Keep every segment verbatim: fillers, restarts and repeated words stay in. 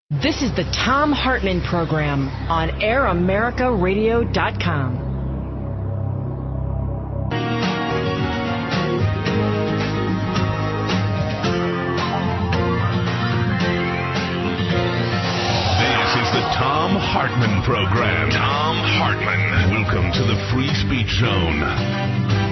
This is the Thom Hartmann Program on air america radio dot com. This is the Thom Hartmann Program. Thom Hartmann. Welcome to the Free Speech Zone.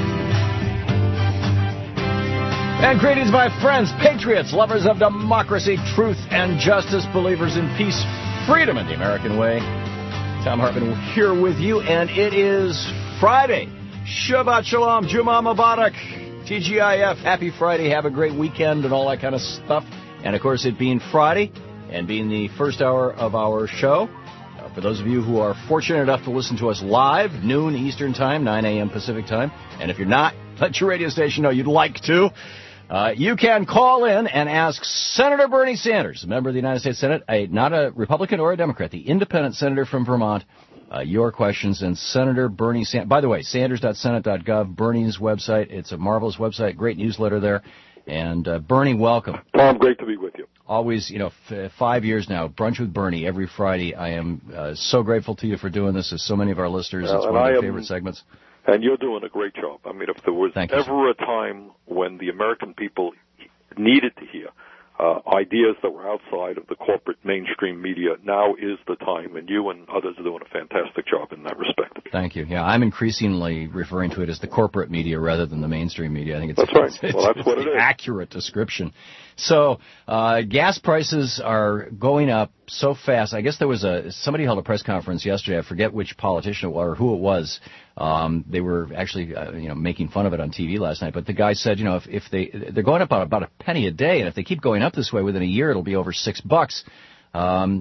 And greetings, my friends, patriots, lovers of democracy, truth, and justice, believers in peace, freedom, and the American way. Thom Hartmann here with you, and it is Friday. Shabbat Shalom, Juma Mubarak, T G I F. Happy Friday, have a great weekend, and all that kind of stuff. And, of course, it being Friday and being the first hour of our show, uh, for those of you who are fortunate enough to listen to us live, noon Eastern Time, nine a.m. Pacific Time, and if you're not, let your radio station know you'd like to. Uh, you can call in and ask Senator Bernie Sanders, a member of the United States Senate, a, not a Republican or a Democrat, the independent senator from Vermont, uh, your questions. And Senator Bernie Sanders, by the way, sanders dot senate dot gov, Bernie's website. It's a marvelous website, great newsletter there. And uh, Bernie, welcome. Tom, great to be with you. Always, you know, f- five years now, Brunch with Bernie every Friday. I am uh, so grateful to you for doing this, as so many of our listeners. Uh, it's one of their am- favorite segments. And you're doing a great job. I mean, if there was Thank you, ever sir. a time when the American people needed to hear uh, ideas that were outside of the corporate mainstream media, now is the time, and you and others are doing a fantastic job in that respect. Thank you. Yeah, I'm increasingly referring to it as the corporate media rather than the mainstream media. I think it's, that's right. It's, it's, well, that's it's what the it is. Accurate description. So, uh, gas prices are going up so fast. I guess there was a somebody held a press conference yesterday. I forget which politician or who it was. Um, they were actually, uh, you know, making fun of it on T V last night. But the guy said, you know, if, if they they're going up about, about a penny a day, and if they keep going up this way within a year, it'll be over six bucks. Um,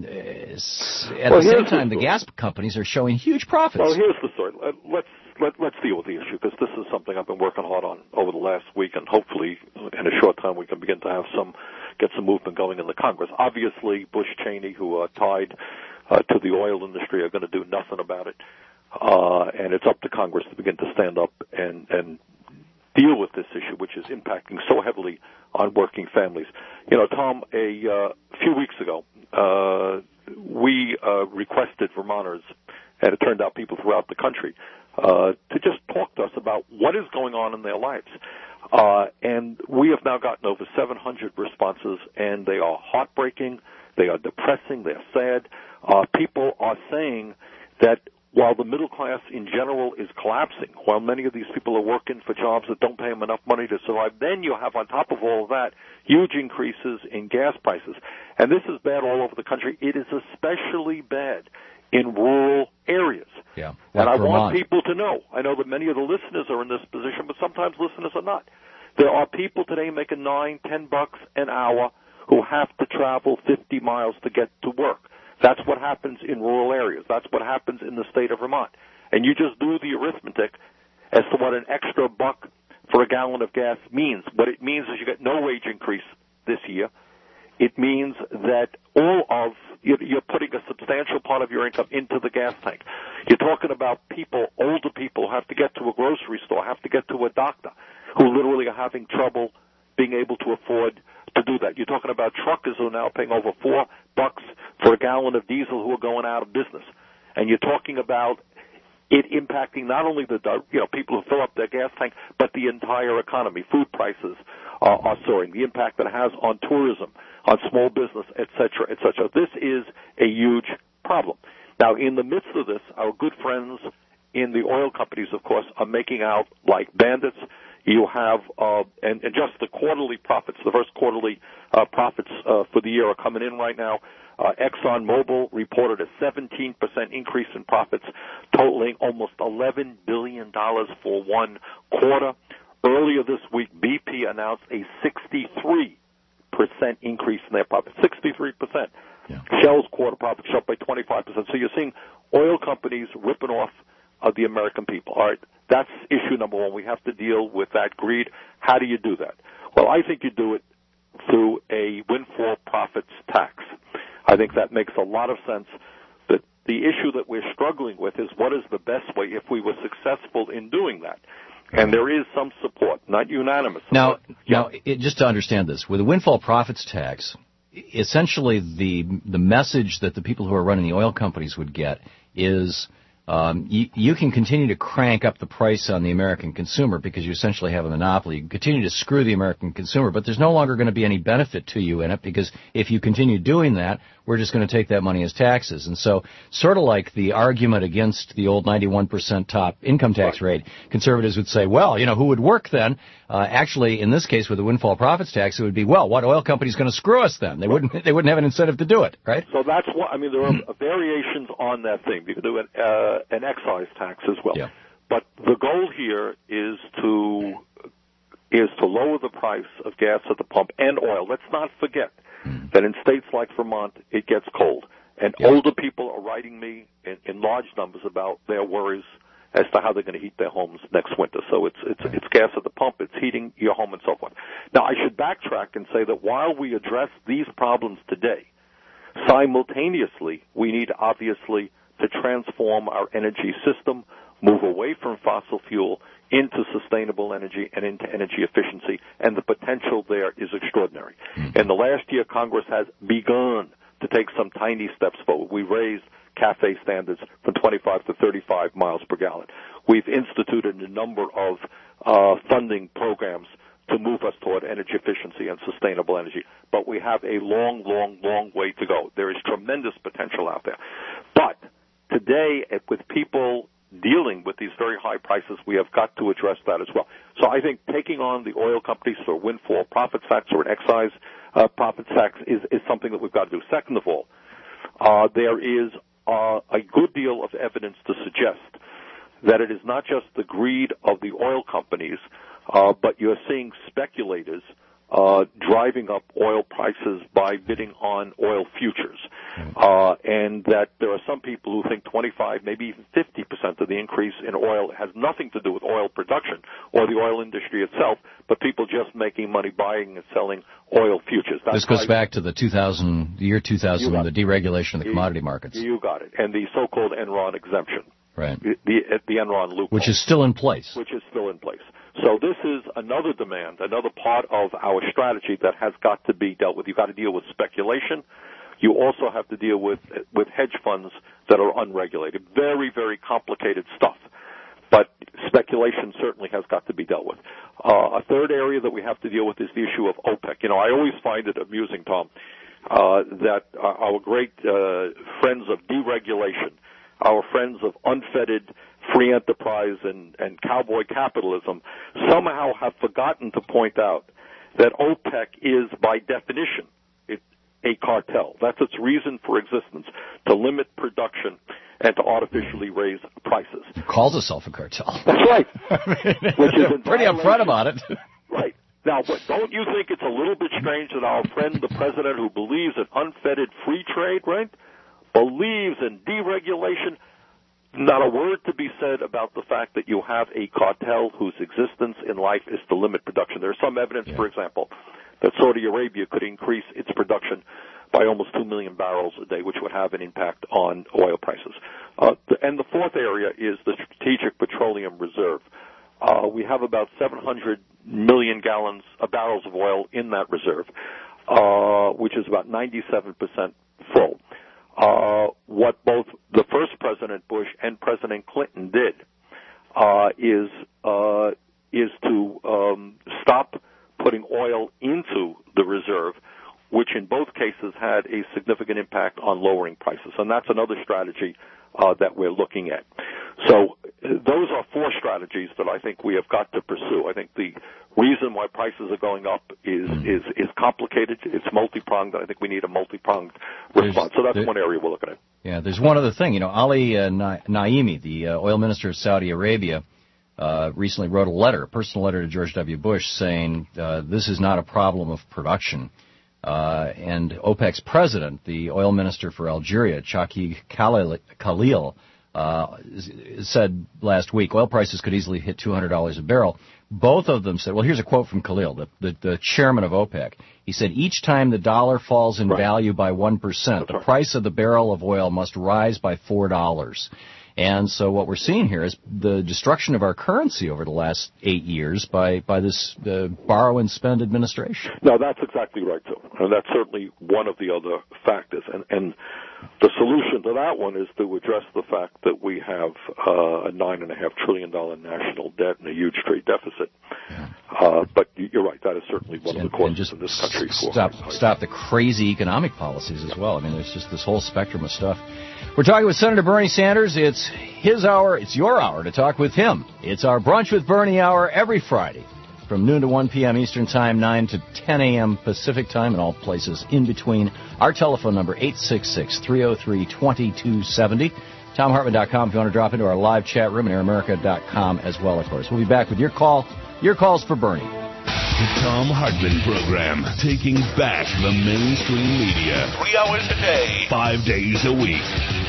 at well, the same time, the, the gas companies are showing huge profits. Well, here's the story. Let's let, let's deal with the issue, because this is something I've been working hard on over the last week, and hopefully in a short time we can begin to have some get some movement going in the Congress. Obviously, Bush Cheney, who are tied uh, to the oil industry, are going to do nothing about it, uh, and it's up to Congress to begin to stand up and and deal with this issue, which is impacting so heavily on working families. You know, Tom, a uh, few weeks ago, uh, we uh, requested Vermonters, and it turned out people throughout the country, uh, to just talk to us about what is going on in their lives. Uh, and we have now gotten over seven hundred responses, and they are heartbreaking, they are depressing, they're sad. Uh, people are saying that while the middle class in general is collapsing, while many of these people are working for jobs that don't pay them enough money to survive, then you have on top of all of that huge increases in gas prices. And this is bad all over the country. It is especially bad in rural areas. Yeah, like and I Vermont. want people to know, I know that many of the listeners are in this position, but sometimes listeners are not. There are people today making nine, ten bucks an hour who have to travel fifty miles to get to work. That's what happens in rural areas. That's what happens in the state of Vermont. And you just do the arithmetic as to what an extra buck for a gallon of gas means. What it means is you get no wage increase this year. It means that all of, you're putting a substantial part of your income into the gas tank. You're talking about people, older people, who have to get to a grocery store, have to get to a doctor, who literally are having trouble being able to afford to do that. You're talking about truckers who are now paying over four bucks for a gallon of diesel who are going out of business. And you're talking about it impacting not only the, you know, people who fill up their gas tank, but the entire economy. Food prices are, are soaring. The impact that it has on tourism, on small business, et cetera, et cetera. This is a huge problem. Now, in the midst of this, our good friends in the oil companies, of course, are making out like bandits. You have, uh, and, and just the quarterly profits, the first quarterly uh, profits uh, for the year are coming in right now. Uh, ExxonMobil reported a seventeen percent increase in profits, totaling almost eleven billion dollars for one quarter. Earlier this week, B P announced a sixty-three percent increase in their profits, sixty-three percent. Yeah. Shell's quarter profits up by twenty-five percent. So you're seeing oil companies ripping off of the American people. All right, that's issue number one. We have to deal with that greed. How do you do that? Well, I think you do it through a windfall profits tax. I think that makes a lot of sense. But the issue that we're struggling with is what is the best way if we were successful in doing that. And there is some support, not unanimous support. Now, now it, just to understand this, with a windfall profits tax, essentially the the message that the people who are running the oil companies would get is um, you, you can continue to crank up the price on the American consumer because you essentially have a monopoly. You can continue to screw the American consumer, but there's no longer going to be any benefit to you in it because if you continue doing that, we're just going to take that money as taxes. And so sort of like the argument against the old ninety-one percent top income tax rate, conservatives would say, well, you know, who would work then? Uh, actually, in this case, with the windfall profits tax, it would be, well, what oil company's going to screw us then? They wouldn't They wouldn't have an incentive to do it, right? So that's what, I mean, there are variations on that thing. You can do an, uh, an excise tax as well. Yeah. But the goal here is to is to lower the price of gas at the pump and oil. Let's not forget mm. that in states like Vermont, it gets cold. And yeah. older people are writing me in, in large numbers about their worries as to how they're going to heat their homes next winter. So it's it's it's gas at the pump, it's heating your home and so forth. Now, I should backtrack and say that while we address these problems today, simultaneously, we need obviously to transform our energy system, move away from fossil fuel into sustainable energy and into energy efficiency, and the potential there is extraordinary. Mm-hmm. In the last year, Congress has begun to take some tiny steps forward. We raised CAFE standards from twenty-five to thirty-five miles per gallon. We've instituted a number of uh, funding programs to move us toward energy efficiency and sustainable energy. But we have a long, long, long way to go. There is tremendous potential out there. But today, with people dealing with these very high prices, we have got to address that as well. So I think taking on the oil companies for windfall profit tax or an excise uh, profit tax is, is something that we've got to do. Second of all, uh, there is uh, a good deal of evidence to suggest that it is not just the greed of the oil companies, uh, but you're seeing speculators uh, driving up oil prices by bidding on oil futures. Uh, and that there are some people who think twenty-five, maybe even fifty percent of the increase in oil has nothing to do with oil production or the oil industry itself, but people just making money buying and selling oil futures. That's this goes back to the two thousand, the year two thousand, the deregulation of the you, commodity markets. You got it. And the so-called Enron exemption. Right. The, the, the Enron loophole. Which is still in place. Which is still in place. So this is another demand, another part of our strategy that has got to be dealt with. You've got to deal with speculation. You also have to deal with with hedge funds that are unregulated. Very, very complicated stuff. But speculation certainly has got to be dealt with. Uh, a third area that we have to deal with is the issue of OPEC. You know, I always find it amusing, Tom, uh, that our great uh, friends of deregulation, our friends of unfettered free enterprise and, and cowboy capitalism somehow have forgotten to point out that OPEC is, by definition, it, a cartel. That's its reason for existence, to limit production and to artificially raise prices. It calls itself a cartel. That's right. Which is pretty upfront about it. Right. Now, but don't you think it's a little bit strange that our friend, the president, who believes in unfettered free trade, right, believes in deregulation, not a word to be said about the fact that you have a cartel whose existence in life is to limit production. There's some evidence, yeah. for example, that Saudi Arabia could increase its production by almost two million barrels a day, which would have an impact on oil prices. Uh, and the fourth area is the Strategic Petroleum Reserve. Uh, we have about seven hundred million gallons, uh, barrels of oil in that reserve, uh, which is about ninety-seven percent full. Uh, what both the first President Bush and President Clinton did uh, is uh, is to um, stop putting oil into the reserve, which in both cases had a significant impact on lowering prices. And that's another strategy uh, that we're looking at. So those are four strategies that I think we have got to pursue. I think the reason why prices are going up is is, is complicated. It's multi-pronged, and I think we need a multi-pronged response. There's, so that's there, one area we're looking at. Yeah, there's one other thing. You know, Ali uh, Na- Naimi, the uh, oil minister of Saudi Arabia, uh, recently wrote a letter, a personal letter to George W. Bush saying uh, this is not a problem of production. Uh, and OPEC's president, the oil minister for Algeria, Chaki Khalil, uh, said last week oil prices could easily hit two hundred dollars a barrel. Both of them said, well, here's a quote from Khalil, the, the, the chairman of OPEC. He said, each time the dollar falls in right. value by one percent, That's the right. price of the barrel of oil must rise by four dollars. And so what we're seeing here is the destruction of our currency over the last eight years by, by this uh, borrow and spend administration. No, that's exactly right, too. And that's certainly one of the other factors. And, and the solution to that one is to address the fact that we have uh, a nine point five trillion dollars national debt and a huge trade deficit. Yeah. Uh, but you're right, that is certainly one and, of the causes just in this country. For stop, stop the crazy economic policies as well. I mean, there's just this whole spectrum of stuff. We're talking with Senator Bernie Sanders. It's his hour. It's your hour to talk with him. It's our Brunch with Bernie hour every Friday from noon to one p.m. Eastern Time, nine to ten a.m. Pacific Time, and all places in between. Our telephone number, eight six six, three oh three, two two seven oh. Tom Hartman dot com if you want to drop into our live chat room, and Air America dot com as well, of course. We'll be back with your call, your calls for Bernie. The Tom Hartman Program, taking back the mainstream media. Three hours a day, five days a week.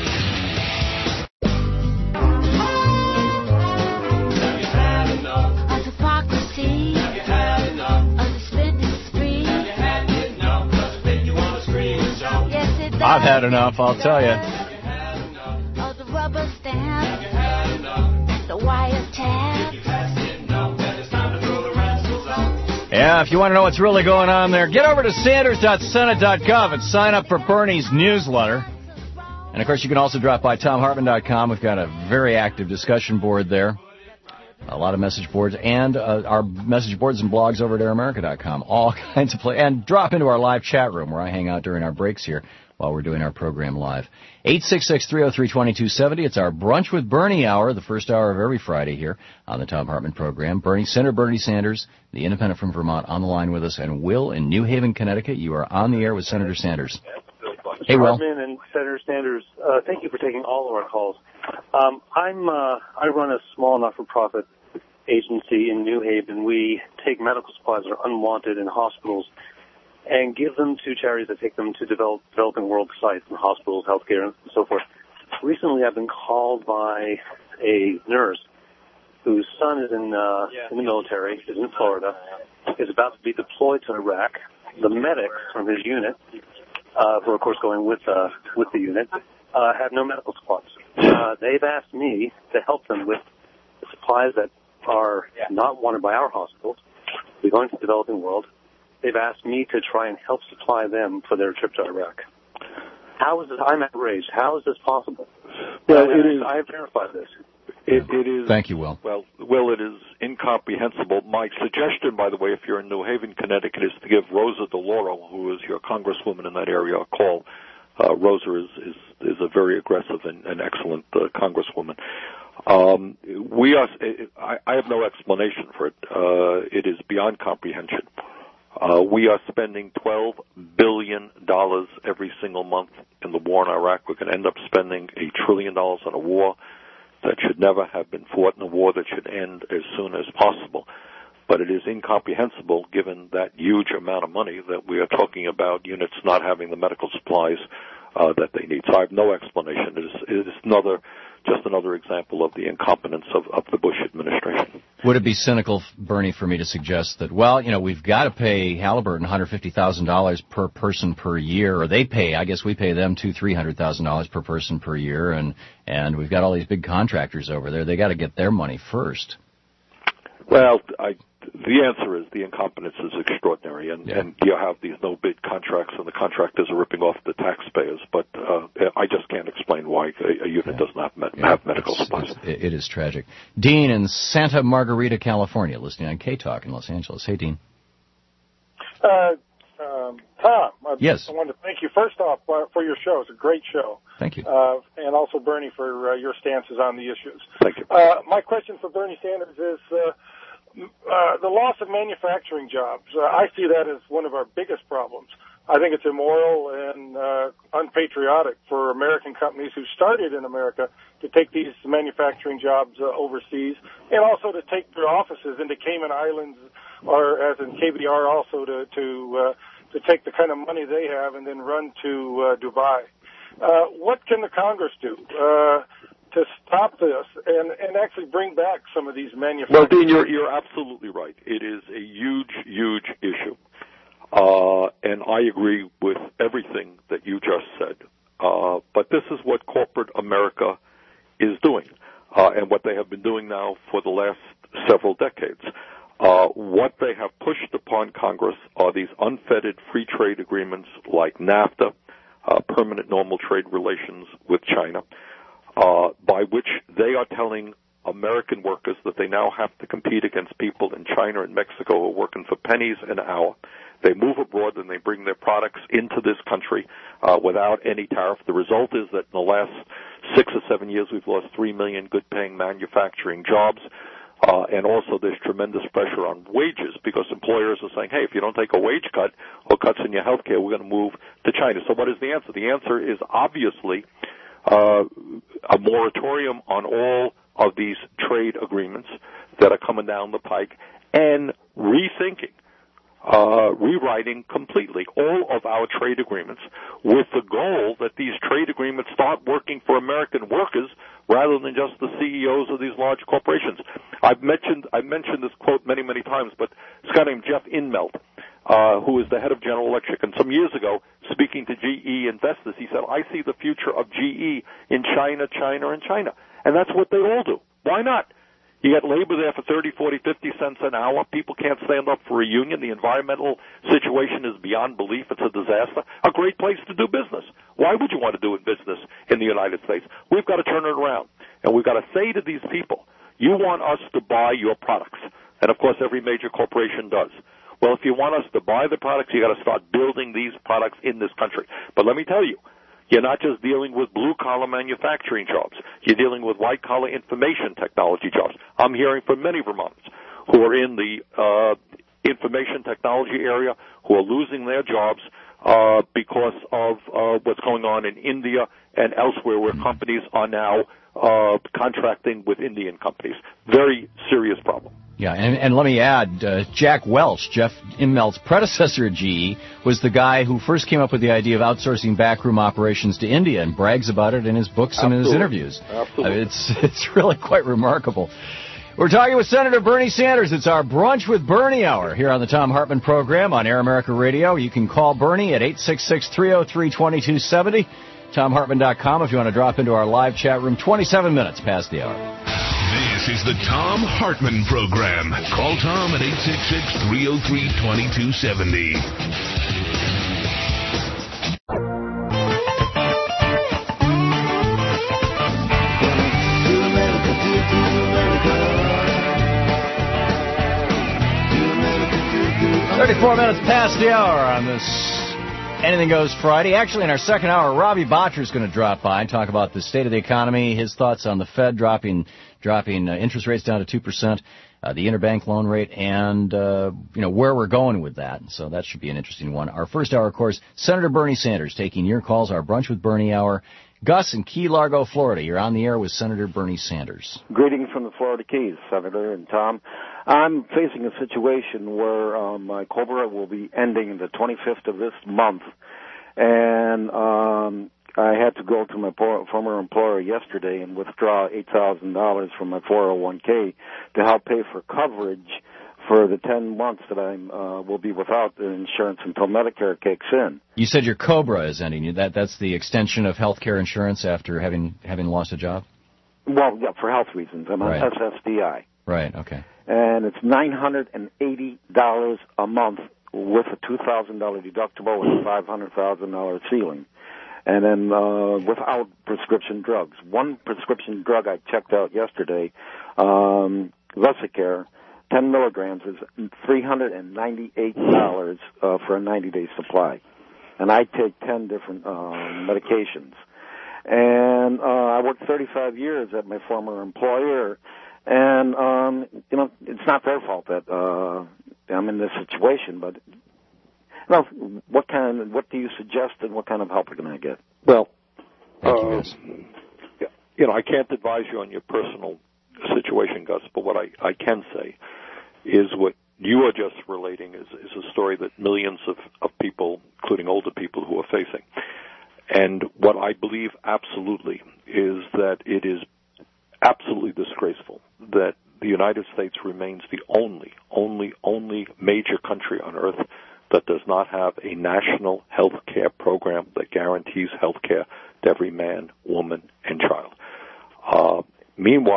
I've had enough, I'll tell you. Of the rubber stamp, the wiretap. Yeah, if you want to know what's really going on there, get over to Sanders dot Senate dot gov and sign up for Bernie's newsletter. And, of course, you can also drop by Tom Hartman dot com. We've got a very active discussion board there, a lot of message boards, and uh, our message boards and blogs over at Air America dot com. All kinds of play. And drop into our live chat room where I hang out during our breaks here while we're doing our program live. eight six six, three oh three, two two seven oh. It's our Brunch with Bernie hour, the first hour of every Friday here on the Tom Hartman program. Bernie, Senator Bernie Sanders, the independent from Vermont, on the line with us. And Will in New Haven, Connecticut, you are on the air with Senator Sanders. Hey, Will. Hartman and Senator Sanders, uh, thank you for taking all of our calls. Um, I'm uh, I run a small not-for-profit agency in New Haven. We take medical supplies that are unwanted in hospitals and give them to charities that take them to develop, developing world sites in hospitals, healthcare, and so forth. Recently, I've been called by a nurse whose son is in uh, in the military, is in Florida, is about to be deployed to Iraq. The medics from his unit, uh, who are, of course, going with uh, with the unit, uh, have no medical supplies. Uh, they've asked me to help them with the supplies that are not wanted by our hospitals. We're going to the developing world. They've asked me to try and help supply them for their trip to Iraq. How is this? I'm outraged. How is this possible? Well, I, it is. I have verified this. It, it is. Thank you, Will. Well, Will, it is incomprehensible. My suggestion, by the way, if you're in New Haven, Connecticut, is to give Rosa DeLauro, who is your congresswoman in that area, a call. Uh, Rosa is, is is a very aggressive and, and excellent uh, congresswoman. Um, we are. I, I have no explanation for it. Uh, it is beyond comprehension. Uh, we are spending twelve billion dollars every single month in the war in Iraq. We're going to end up spending a trillion dollars on a war that should never have been fought, in a war that should end as soon as possible. But it is incomprehensible, given that huge amount of money, that we are talking about units not having the medical supplies uh, that they need. So I have no explanation. It is, it is another, just another example of the incompetence of, of the Bush administration. Would it be cynical, Bernie, for me to suggest that, well, you know, we've got to pay Halliburton one hundred fifty thousand dollars per person per year, or they pay, I guess we pay them two, three hundred thousand dollars per person per year, and and we've got all these big contractors over there. They got to get their money first. Well, I, the answer is the incompetence is extraordinary, and, yeah. and you have these no-bid contracts, and the contractors are ripping off the taxpayers. But uh, I just can't explain why a, a unit yeah. doesn't have, med- yeah. have medical it's, supplies. It's, it is tragic. Dean in Santa Margarita, California, listening on K-Talk in Los Angeles. Hey, Dean. Uh, um, Tom, I, yes. I wanted to thank you first off uh, for your show. It's a great show. Thank you. Uh, and also, Bernie, for uh, your stances on the issues. Thank you. Uh, my question for Bernie Sanders is uh, uh, the loss of manufacturing jobs. Uh, I see that as one of our biggest problems. I think it's immoral and uh, unpatriotic for American companies who started in America to take these manufacturing jobs uh, overseas, and also to take their offices into Cayman Islands, or as in K B R, also to to, uh, to take the kind of money they have and then run to uh, Dubai. Uh, what can the Congress do uh, to stop this and, and actually bring back some of these manufacturing? Well, Dean, you're you're absolutely right. It is a huge, huge issue. Uh, and I agree with everything that you just said. Uh, but this is what corporate America is doing. and what they have been doing now for the last several decades. Uh, what they have pushed upon Congress are these unfettered free trade agreements like NAFTA, uh, permanent normal trade relations with China, uh, by which they are telling American workers that they now have to compete against people in China and Mexico who are working for pennies an hour. They move abroad and they bring their products into this country uh, without any tariff. The result is that in the last six or seven years we've lost three million good-paying manufacturing jobs. Uh, and also there's tremendous pressure on wages because employers are saying, hey, if you don't take a wage cut or cuts in your health care, we're going to move to China. So what is the answer? The answer is obviously uh, a moratorium on all of these trade agreements that are coming down the pike and rethinking, uh, rewriting completely all of our trade agreements with the goal that these trade agreements start working for American workers rather than just the C E Os of these large corporations. I've mentioned, I've mentioned this quote many, many times, but this guy named Jeff Inmelt, uh, who is the head of General Electric, and some years ago, speaking to G E investors, he said, I see the future of G E in China, China, and China. And that's what they all do. Why not? You get labor there for thirty, forty, fifty cents an hour. People can't stand up for a union. The environmental situation is beyond belief. It's a disaster. A great place to do business. Why would you want to do business in the United States? We've got to turn it around. And we've got to say to these people, you want us to buy your products. And, of course, every major corporation does. Well, if you want us to buy the products, you've got to start building these products in this country. But let me tell you, you're not just dealing with blue-collar manufacturing jobs. You're dealing with white-collar information technology jobs. I'm hearing from many Vermonters who are in the uh, information technology area who are losing their jobs uh, because of uh, what's going on in India and elsewhere where companies are now uh, contracting with Indian companies. Very serious problem. Yeah, and, and let me add, uh, Jack Welch, Jeff Immelt's predecessor at G E, was the guy who first came up with the idea of outsourcing backroom operations to India and brags about it in his books Absolutely. and in his interviews. Absolutely. I mean, it's, it's really quite remarkable. We're talking with Senator Bernie Sanders. It's our Brunch with Bernie Hour here on the Tom Hartman program on Air America Radio. You can call Bernie at eight six six, three oh three, two two seven oh, tom hartman dot com if you want to drop into our live chat room. twenty-seven minutes past the hour. This is the Tom Hartman program. Call Tom at eight six six, three oh three, two two seven oh. thirty-four minutes past the hour on this Anything Goes Friday. Actually, in our second hour, Robbie Botcher is going to drop by and talk about the state of the economy, his thoughts on the Fed dropping dropping uh, interest rates down to two percent, uh, the interbank loan rate, and uh, you know where we're going with that. So that should be an interesting one. Our first hour, of course, Senator Bernie Sanders taking your calls, our Brunch with Bernie Hour. Gus in Key Largo, Florida. You're on the air with Senator Bernie Sanders. Greetings from the Florida Keys, Senator and Tom. I'm facing a situation where um, my COBRA will be ending the twenty-fifth of this month, and um, I had to go to my former employer yesterday and withdraw eight thousand dollars from my four oh one k to help pay for coverage for the ten months that I uh, will be without the insurance until Medicare kicks in. You said your COBRA is ending. That That's the extension of health care insurance after having having lost a job? Well, yeah, for health reasons. I'm on right. S S D I. Right, okay. And it's nine hundred eighty dollars a month with a two thousand dollars deductible and a five hundred thousand dollars ceiling. And then uh, without prescription drugs. One prescription drug I checked out yesterday, um, Vesicare, ten milligrams, is three hundred ninety-eight dollars uh, for a ninety-day supply. And I take ten different uh, medications. And uh, I worked thirty-five years at my former employer. And, um, you know, it's not their fault that uh, I'm in this situation, but, you know, what kind of, what do you suggest and what kind of help can I get? Well, Thank uh, you, Gus. you know, I can't advise you on your personal situation, Gus, but what I, I can say is what you are just relating is, is a story that millions of, of people, including older people, who are facing. And what I believe absolutely is that it is absolutely disgraceful that the United States remains the only, only, only major country on earth that does not have a national health care program that guarantees health care to every man, woman, and child. Uh, meanwhile,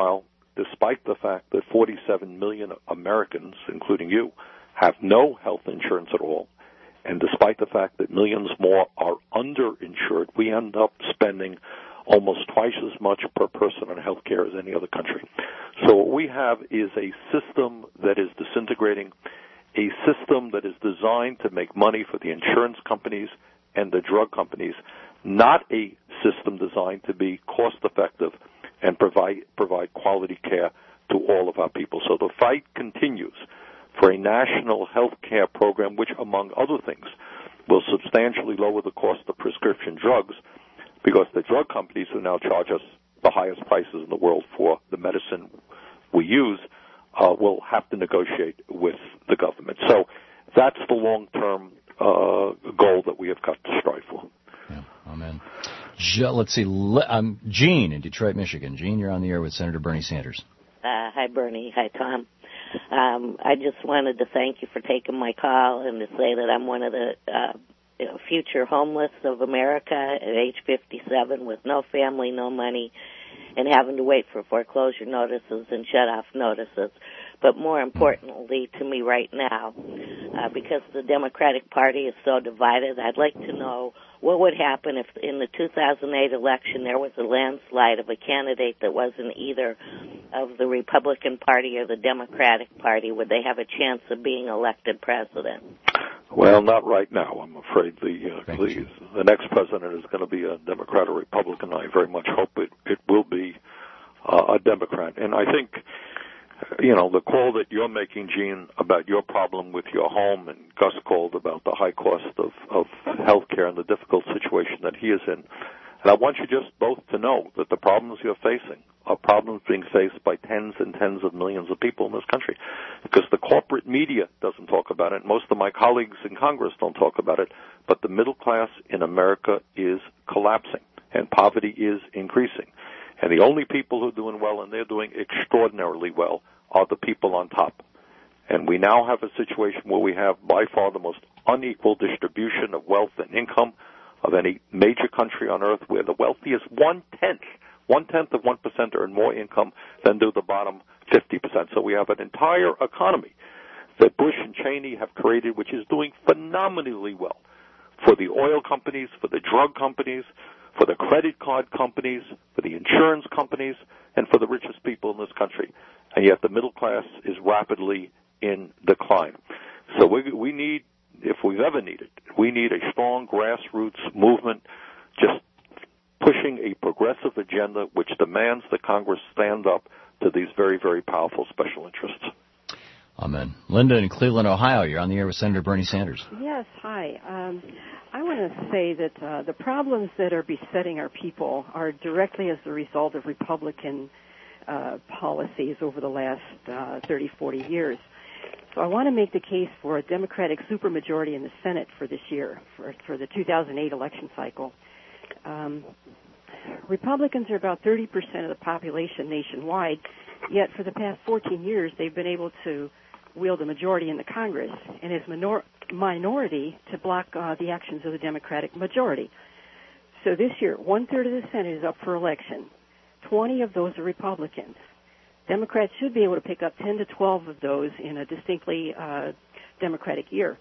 despite the fact that forty-seven million Americans, including you, have no health insurance at all, and despite the fact that millions more are underinsured, we end up spending almost twice as much per person on health care as any other country. So what we have is a system that is disintegrating, a system that is designed to make money for the insurance companies and the drug companies, not a system designed to be cost-effective and provide provide quality care to all of our people. So the fight continues for a national health care program which, among other things, will substantially lower the cost of prescription drugs, because the drug companies who now charge us the highest prices in the world for the medicine we use uh, will have to negotiate with the government. So that's the long-term uh, goal that we have got to strive for. Yeah, amen. Let's see, um, Gene in Detroit, Michigan. Gene, you're on the air with Senator Bernie Sanders. Uh, hi, Bernie. Hi, Tom. Um, I just wanted to thank you for taking my call and to say that I'm one of the uh, you know, future homeless of America at age fifty-seven with no family, no money, and having to wait for foreclosure notices and shut-off notices. But more importantly to me right now, uh, because the Democratic Party is so divided, I'd like to know what would happen if in the two thousand eight election there was a landslide of a candidate that wasn't either of the Republican Party or the Democratic Party. Would they have a chance of being elected president? Well, not right now. I'm afraid the uh, the, the next president is going to be a Democrat or Republican. I very much hope it, it will be uh, a Democrat. And I think, you know, the call that you're making, Gene, about your problem with your home, and Gus called about the high cost of, of health care and the difficult situation that he is in. And I want you just both to know that the problems you're facing are problems being faced by tens and tens of millions of people in this country, because the corporate media doesn't talk about it. Most of my colleagues in Congress don't talk about it, but the middle class in America is collapsing, and poverty is increasing. And the only people who are doing well, and they're doing extraordinarily well, are the people on top. And we now have a situation where we have by far the most unequal distribution of wealth and income of any major country on earth, where the wealthiest one-tenth, one-tenth of one percent earn more income than do the bottom fifty percent. So we have an entire economy that Bush and Cheney have created, which is doing phenomenally well for the oil companies, for the drug companies, for the credit card companies, for the insurance companies, and for the richest people in this country. And yet the middle class is rapidly in decline. So we, we need, if we've ever needed, we need a strong grassroots movement just pushing a progressive agenda which demands that Congress stand up to these very, very powerful special interests. Amen. Linda in Cleveland, Ohio, you're on the air with Senator Bernie Sanders. Yes, hi. Um, I want to say that uh, the problems that are besetting our people are directly as a result of Republican uh, policies over the last uh, thirty, forty years. So I want to make the case for a Democratic supermajority in the Senate for this year, for, for the two thousand eight election cycle. Um, Republicans are about thirty percent of the population nationwide, yet for the past fourteen years they've been able to wield a majority in the Congress and as minor- minority to block uh, the actions of the Democratic majority. So this year, one-third of the Senate is up for election. twenty of those are Republicans. Democrats should be able to pick up ten to twelve of those in a distinctly uh, Democratic year.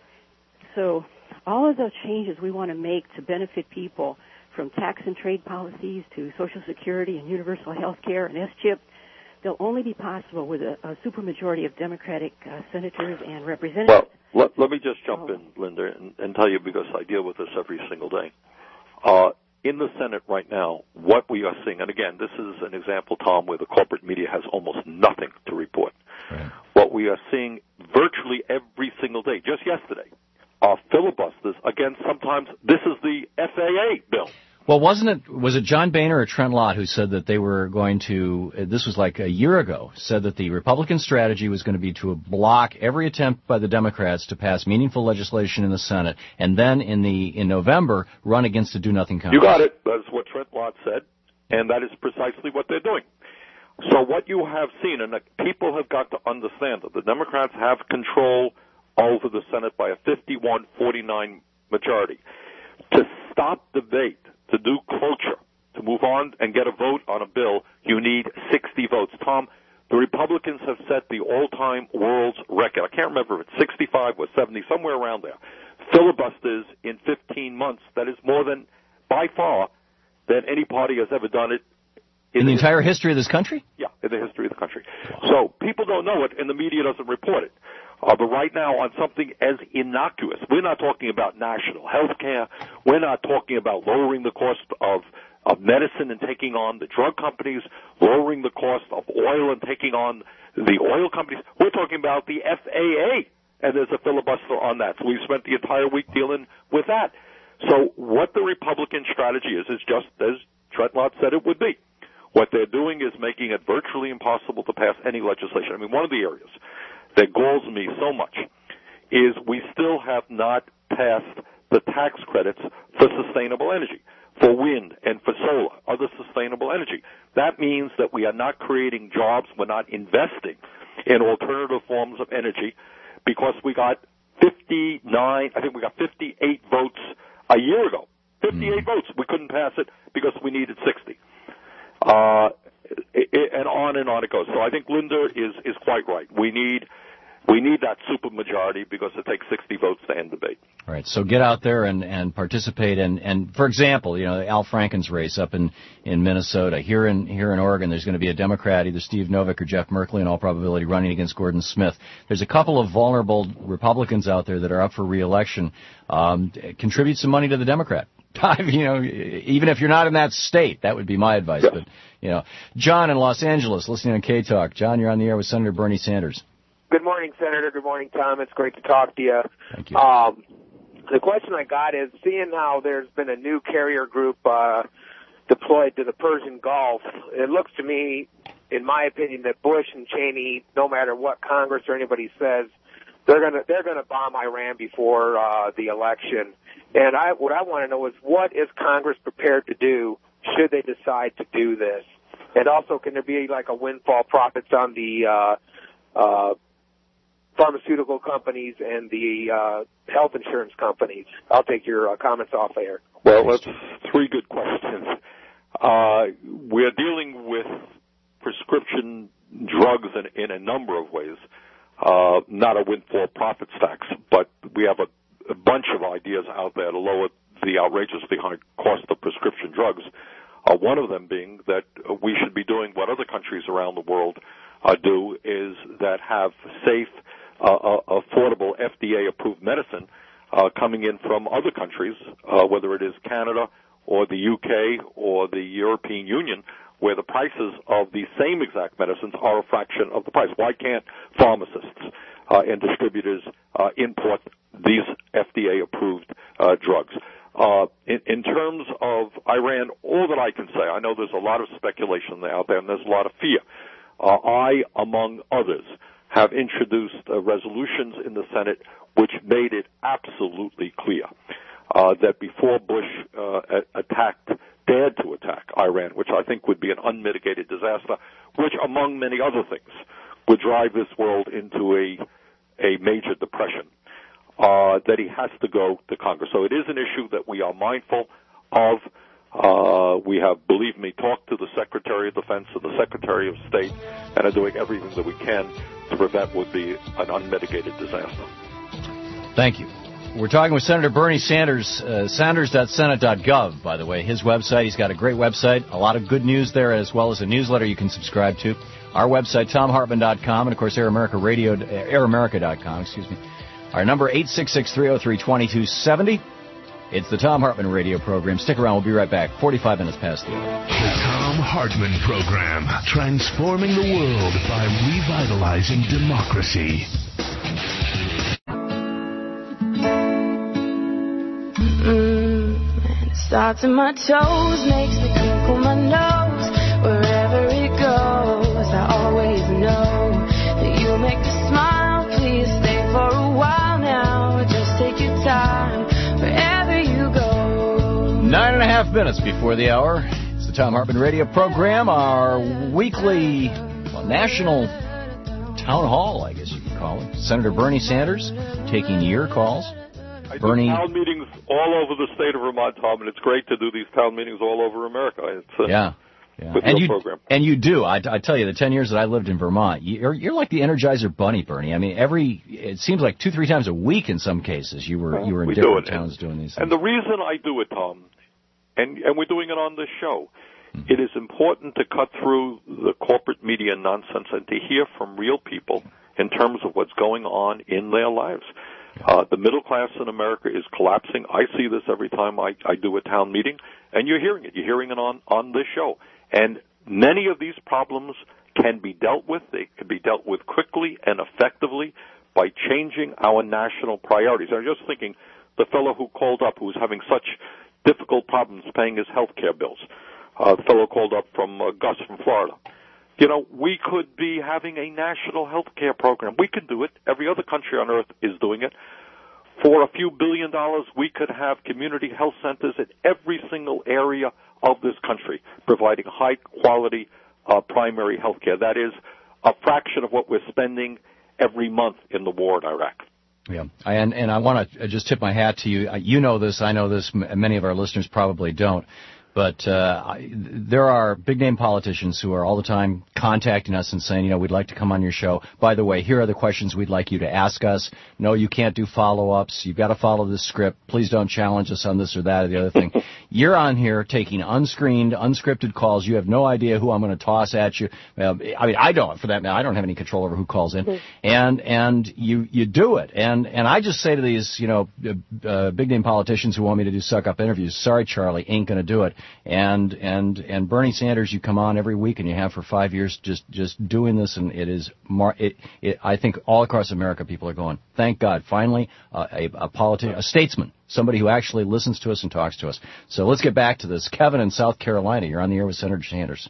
So all of those changes we want to make to benefit people, from tax and trade policies to Social Security and universal health care and S chip, they'll only be possible with a, a supermajority of Democratic uh, senators and representatives. Well, let, let me just jump oh. in, Linda, and, and tell you, because I deal with this every single day. Uh, in the Senate right now, what we are seeing, and again, this is an example, Tom, where the corporate media has almost nothing to report. Right. What we are seeing virtually every single day, just yesterday, are filibusters against sometimes, this is the F A A bill. Well, wasn't it, was it John Boehner or Trent Lott who said that they were going to, this was like a year ago, said that the Republican strategy was going to be to block every attempt by the Democrats to pass meaningful legislation in the Senate, and then in the, in November, run against a do-nothing Congress? You got it. That's what Trent Lott said, and that is precisely what they're doing. So what you have seen, and people have got to understand that the Democrats have control over the Senate by a fifty-one forty-nine majority. To stop debate, to do cloture, to move on and get a vote on a bill, you need sixty votes. Tom, The Republicans have set the all-time world's record. I can't remember if it's sixty-five or seventy, somewhere around there. Filibusters in fifteen months. That is more than, by far, than any party has ever done it. In, in the, the entire history of this country? Yeah, in the history of the country. So people don't know it, and the media doesn't report it. Uh, but right now, on something as innocuous, we're not talking about national health care. We're not talking about lowering the cost of of medicine and taking on the drug companies, lowering the cost of oil and taking on the oil companies. We're talking about the F A A, and there's a filibuster on that. So we've spent the entire week dealing with that. So what the Republican strategy is, is just as Treadlott said it would be. What they're doing is making it virtually impossible to pass any legislation. I mean, one of the areas that galls me so much is we still have not passed the tax credits for sustainable energy, for wind and for solar, other sustainable energy. That means that we are not creating jobs, we're not investing in alternative forms of energy, because we got fifty-nine, I think we got fifty-eight votes a year ago. fifty-eight mm. votes. We couldn't pass it because we needed sixty. Uh, it, it, and on and on it goes. So I think Linda is, is quite right. We need we need that supermajority because it takes sixty votes to end debate. All right, so get out there and, and participate. And, and for example, you know, Al Franken's race up in, in Minnesota. Here in here in Oregon, there's going to be a Democrat, either Steve Novick or Jeff Merkley, in all probability, running against Gordon Smith. There's a couple of vulnerable Republicans out there that are up for re-election. Um, contribute some money to the Democrat. You know, even if you're not in that state, that would be my advice. But, you know, John in Los Angeles, listening on K-Talk. John, you're on the air with Senator Bernie Sanders. Good morning, Senator. Good morning, Tom. It's great to talk to you. Thank you. Um, the question I got is, seeing how there's been a new carrier group uh, deployed to the Persian Gulf, it looks to me, in my opinion, that Bush and Cheney, no matter what Congress or anybody says, they're gonna they're gonna bomb Iran before uh, the election. And I, what I want to know is, what is Congress prepared to do should they decide to do this? And also, can there be like a windfall profits on the uh, uh, pharmaceutical companies and the uh, health insurance companies? I'll take your uh, comments off air. Well, that's three good questions. Uh, we're dealing with prescription drugs in, in a number of ways. Uh, not a windfall profits tax, but we have a, a bunch of ideas out there to lower the outrageously high cost of prescription drugs. Uh, one of them being that we should be doing what other countries around the world uh, do, is that have safe, uh, uh, affordable F D A-approved medicine uh, coming in from other countries, uh, whether it is Canada or the U K or the European Union, where the prices of the same exact medicines are a fraction of the price. Why can't pharmacists uh, and distributors uh, import these F D A-approved uh, drugs? Uh, in, in terms of Iran, all that I can say, I know there's a lot of speculation out there and there's a lot of fear. Uh, I, among others, have introduced uh, resolutions in the Senate which made it absolutely clear uh, that before Bush uh, attacked dared to attack Iran, which I think would be an unmitigated disaster, which, among many other things, would drive this world into a a major depression, uh, that he has to go to Congress. So it is an issue that we are mindful of. Uh, we have, believe me, talked to the Secretary of Defense and the Secretary of State and are doing everything that we can to prevent what would be an unmitigated disaster. Thank you. We're talking with Senator Bernie Sanders, uh, sanders dot senate dot gov, by the way, his website. He's got a great website, a lot of good news there, as well as a newsletter you can subscribe to. Our website, tom hartman dot com, and, of course, Air America Radio, air america dot com, excuse me. Our number, eight six six, three oh three, two two seven oh. It's the Tom Hartman Radio Program. Stick around. We'll be right back. forty-five minutes past the hour. The Tom Hartman Program, transforming the world by revitalizing democracy. Mm, it starts in my toes, makes me crinkle my nose. Wherever it goes, I always know that you make me smile. Please stay for a while now. Just take your time wherever you go. Nine and a half minutes before the hour. It's the Tom Hartman Radio Program, our weekly well, national town hall, I guess you could call it. Senator Bernie Sanders taking your calls. I do Bernie, town meetings all over the state of Vermont, Tom, and it's great to do these town meetings all over America. It's, uh, yeah. Yeah. with and your you, program. And you do. I, I tell you, the ten years that I lived in Vermont, you're, you're like the Energizer Bunny, Bernie. I mean, every it seems like two, three times a week in some cases you were you were in we different do it. towns doing these things. And the reason I do it, Tom, and, and we're doing it on this show, mm-hmm. it is important to cut through the corporate media nonsense and to hear from real people in terms of what's going on in their lives. Uh, the middle class in America is collapsing. I see this every time I, I do a town meeting, and you're hearing it. You're hearing it on, on this show. And many of these problems can be dealt with. They can be dealt with quickly and effectively by changing our national priorities. I was just thinking, the fellow who called up who was having such difficult problems paying his health care bills, uh, the fellow called up from uh, Gus from Florida. You know, we could be having a national health care program. We can do it. Every other country on earth is doing it. For a few billion dollars, we could have community health centers in every single area of this country, providing high-quality uh, primary health care. That is a fraction of what we're spending every month in the war in Iraq. Yeah, and and I want to just tip my hat to you. You know this, I know this. Many of our listeners probably don't. But uh, I, there are big-name politicians who are all the time contacting us and saying, you know, we'd like to come on your show. By the way, here are the questions we'd like you to ask us. No, you can't do follow-ups. You've got to follow this script. Please don't challenge us on this or that or the other thing. You're on here taking unscreened, unscripted calls. You have no idea who I'm going to toss at you. Well, I mean, I don't, for that matter. I don't have any control over who calls in. Mm-hmm. And and you you do it. And and I just say to these, you know, uh, big-name politicians who want me to do suck-up interviews, sorry, Charlie, ain't going to do it. And and and Bernie Sanders, you come on every week, and you have for five years, just just doing this, and it is. Mar- it, it, I think all across America, people are going, thank God, finally, uh, a, a politician, a statesman, somebody who actually listens to us and talks to us. So let's get back to this. Kevin in South Carolina, you're on the air with Senator Sanders.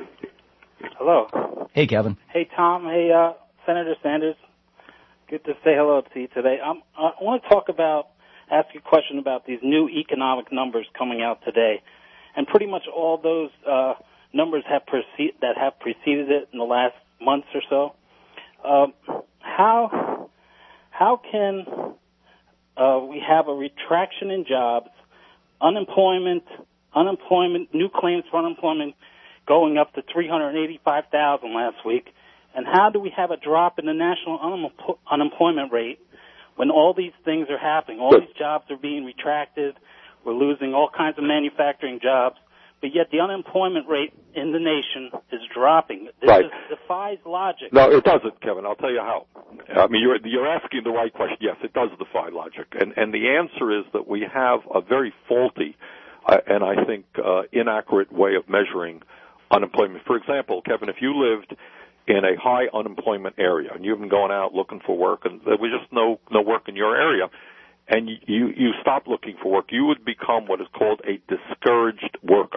Hello. Hey, Kevin. Hey, Tom. Hey, uh, Senator Sanders. Good to say hello to you today. Um, I want to talk about, ask you a question about these new economic numbers coming out today. And pretty much all those uh, numbers have proceed, that have preceded it in the last months or so. Um, how how can uh, we have a retraction in jobs, unemployment, unemployment, new claims for unemployment going up to three hundred eighty-five thousand last week, and how do we have a drop in the national un- unemployment rate when all these things are happening? All these jobs are being retracted. We're losing all kinds of manufacturing jobs, but yet the unemployment rate in the nation is dropping. This right. is, defies logic. No, it doesn't, Kevin. I'll tell you how. I mean, you're, you're asking the right question. Yes, it does defy logic. And, and the answer is that we have a very faulty uh, and I think uh, inaccurate way of measuring unemployment. For example, Kevin, if you lived in a high unemployment area and you've been going out looking for work and there was just no, no work in your area, and you, you stop looking for work, you would become what is called a discouraged worker.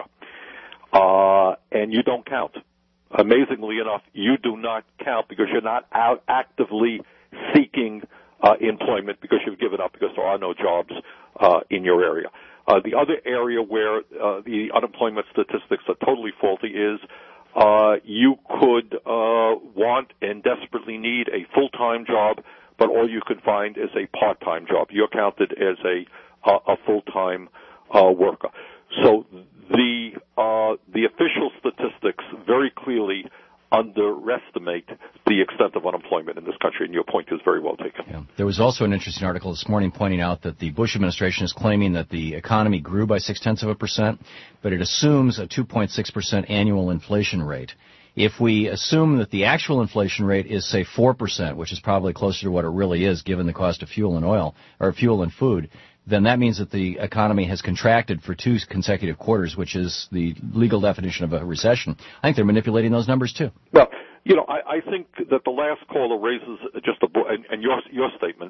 Uh, and you don't count. Amazingly enough, you do not count because you're not out actively seeking uh, employment because you've given up because there are no jobs uh, in your area. Uh, the other area where uh, the unemployment statistics are totally faulty is uh, you could uh, want and desperately need a full-time job, but all you could find is a part-time job. You're counted as a uh, a full-time uh, worker. So the uh, the official statistics very clearly underestimate the extent of unemployment in this country, and your point is very well taken. Yeah. There was also an interesting article this morning pointing out that the Bush administration is claiming that the economy grew by six-tenths of a percent, but it assumes a two point six percent annual inflation rate. If we assume that the actual inflation rate is, say, four percent, which is probably closer to what it really is given the cost of fuel and oil, or fuel and food, then that means that the economy has contracted for two consecutive quarters, which is the legal definition of a recession. I think they're manipulating those numbers, too. Well, you know, I, I think that the last caller raises just a, and, and your, your statement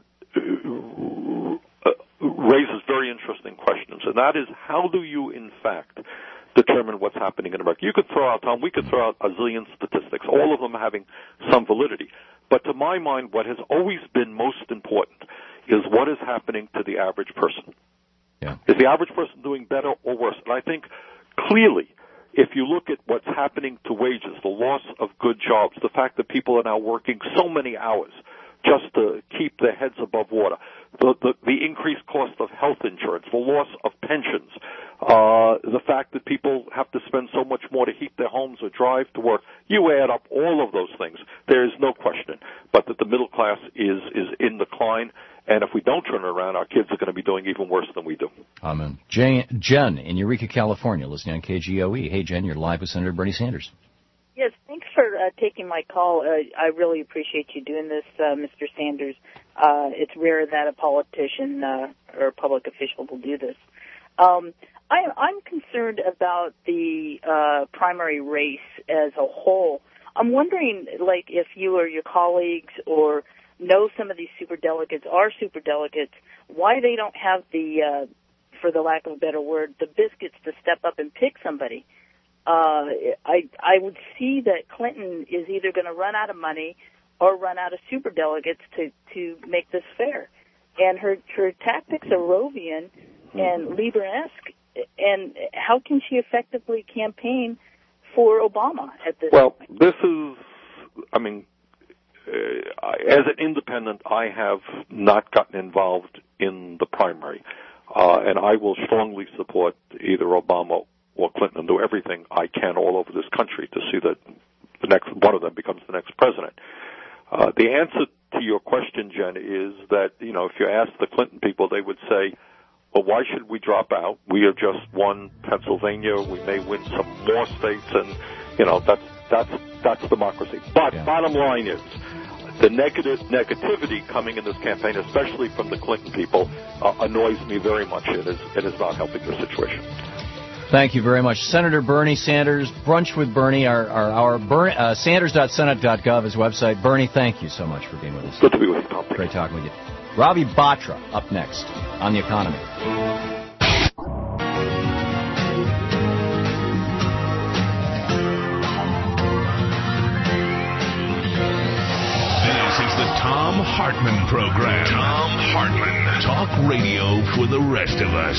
uh, raises very interesting questions, and that is, how do you, in fact, determine what's happening in America? You could throw out, Tom, we could throw out a zillion statistics, all of them having some validity. But to my mind, what has always been most important is what is happening to the average person. Yeah. Is the average person doing better or worse? And I think clearly, if you look at what's happening to wages, the loss of good jobs, the fact that people are now working so many hours just to keep their heads above water, the, the, the increased cost of health insurance, the loss of pensions, uh, the fact that people have to spend so much more to heat their homes or drive to work. You add up all of those things. There is no question but that the middle class is, is in decline. And if we don't turn it around, our kids are going to be doing even worse than we do. Amen. Jen, Jen in Eureka, California, listening on K G O E. Hey, Jen, you're live with Senator Bernie Sanders. Yes, thanks for uh, taking my call. Uh, I really appreciate you doing this, uh, Mister Sanders. Uh, it's rare that a politician uh, or a public official will do this. Um, I, I'm concerned about the uh, primary race as a whole. I'm wondering, like, if you or your colleagues or know some of these superdelegates are superdelegates, why they don't have the, uh, for the lack of a better word, the biscuits to step up and pick somebody. Uh, I I would see that Clinton is either going to run out of money or run out of superdelegates to, to make this fair. And her, her tactics are Rovian and Lieber-esque, and how can she effectively campaign for Obama at this well, point? Well, this is, I mean, Uh, as an independent, I have not gotten involved in the primary, uh, and I will strongly support either Obama or Clinton and do everything I can all over this country to see that the next one of them becomes the next president. Uh, the answer to your question, Jen, is that, you know, if you ask the Clinton people, they would say, well, why should we drop out? We have just won Pennsylvania. We may win some more states, and, you know, that's that's that's democracy. But yeah. Bottom line is, the negative negativity coming in this campaign, especially from the Clinton people, uh, annoys me very much. It is it is not helping the situation. Thank you very much. Senator Bernie Sanders, Brunch with Bernie, our, our, our Bernie, uh, sanders dot senate dot gov, his website. Bernie, thank you so much for being with us. Good to be with you, Tom. Great talking with you. Ravi Batra up next on The Economy. This is the Tom Hartman Program. Tom Hartman. Talk radio for the rest of us.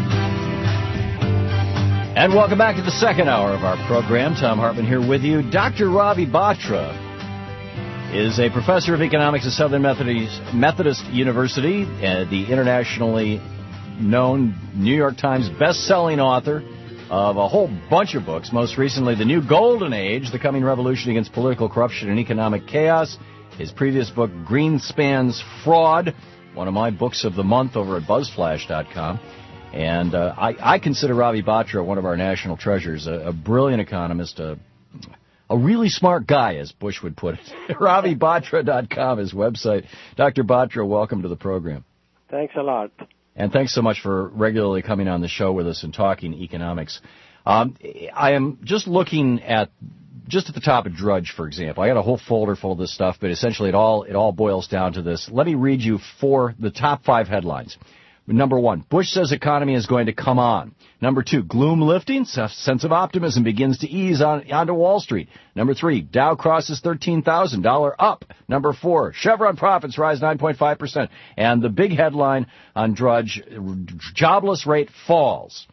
And welcome back to the second hour of our program. Tom Hartman here with you. Doctor Ravi Batra is a professor of economics at Southern Methodist, Methodist University, uh, the internationally known New York Times best-selling author of a whole bunch of books, most recently The New Golden Age, The Coming Revolution Against Political Corruption and Economic Chaos. His previous book, Greenspan's Fraud, one of my books of the month over at buzz flash dot com. And uh, I, I consider Ravi Batra one of our national treasures, a, a brilliant economist, a, a really smart guy, as Bush would put it. Ravi Batra dot com, his website. Doctor Batra, welcome to the program. Thanks a lot. And thanks so much for regularly coming on the show with us and talking economics. Um, I am just looking at, just at the top of Drudge, for example. I got a whole folder full of this stuff, but essentially it all it all boils down to this. Let me read you four, the top five headlines. Number one, Bush says economy is going to come on. Number two, gloom lifting, sense of optimism begins to ease on onto Wall Street. Number three, Dow crosses thirteen thousand, dollar up. Number four, Chevron profits rise nine point five percent. And the big headline on Drudge, jobless rate falls.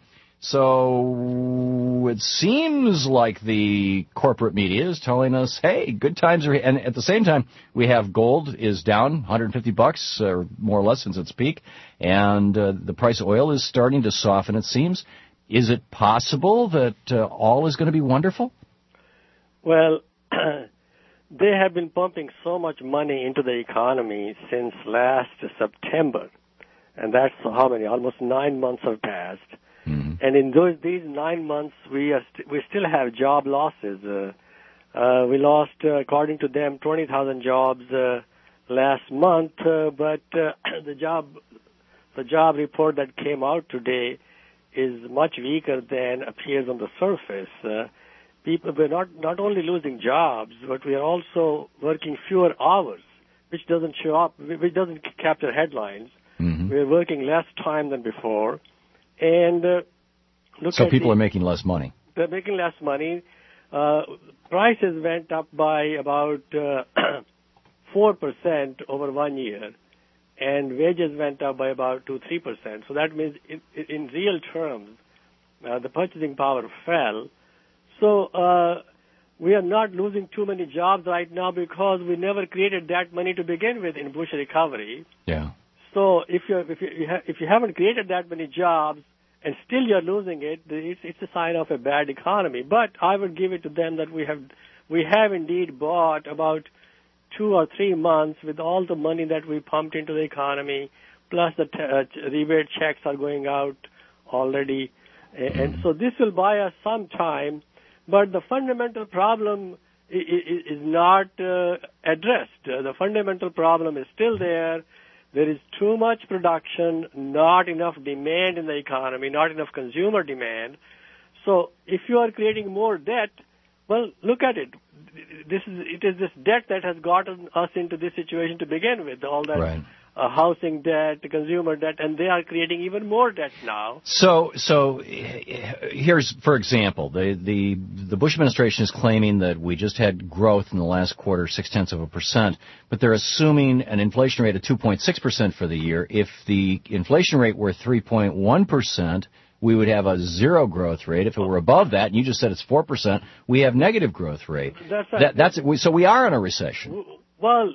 So it seems like the corporate media is telling us, hey, good times are, and at the same time, we have gold is down one hundred fifty bucks or more or less since its peak, and uh, the price of oil is starting to soften, it seems. Is it possible that uh, all is going to be wonderful? Well, they have been pumping so much money into the economy since last September, and that's how many, almost nine months have passed. Mm-hmm. And in those these nine months, we are st- we still have job losses. Uh, uh, we lost, uh, according to them, twenty thousand jobs uh, last month. Uh, but uh, the job the job report that came out today is much weaker than appears on the surface. Uh, people we're not not only losing jobs, but we are also working fewer hours, which doesn't show up, which doesn't capture headlines. Mm-hmm. We're working less time than before. And uh, look so at people the, are making less money. They're making less money. Uh, prices went up by about uh, four percent over one year, and wages went up by about two to three percent. So that means in, in real terms, uh, the purchasing power fell. So uh, we are not losing too many jobs right now because we never created that money to begin with in Bush recovery. Yeah. So if you if you if you haven't created that many jobs and still you're losing it, it's, it's a sign of a bad economy. But I would give it to them that we have we have indeed bought about two or three months with all the money that we pumped into the economy, plus the t- uh, rebate checks are going out already. And so this will buy us some time, but the fundamental problem is not uh, addressed. Uh, the fundamental problem is still there. There is too much production, not enough demand in the economy, not enough consumer demand. So if you are creating more debt, well, look at it. This is it is this debt that has gotten us into this situation to begin with, all that right. uh, housing debt, consumer debt, and they are creating even more debt now. So, so here's, for example, the the the Bush administration is claiming that we just had growth in the last quarter, six tenths of a percent, but they're assuming an inflation rate of two point six percent for the year. If the inflation rate were three point one percent, we would have a zero growth rate. If it were above that, and you just said it's four percent, we have negative growth rate. That's right. That, that's we, so we are in a recession. Well,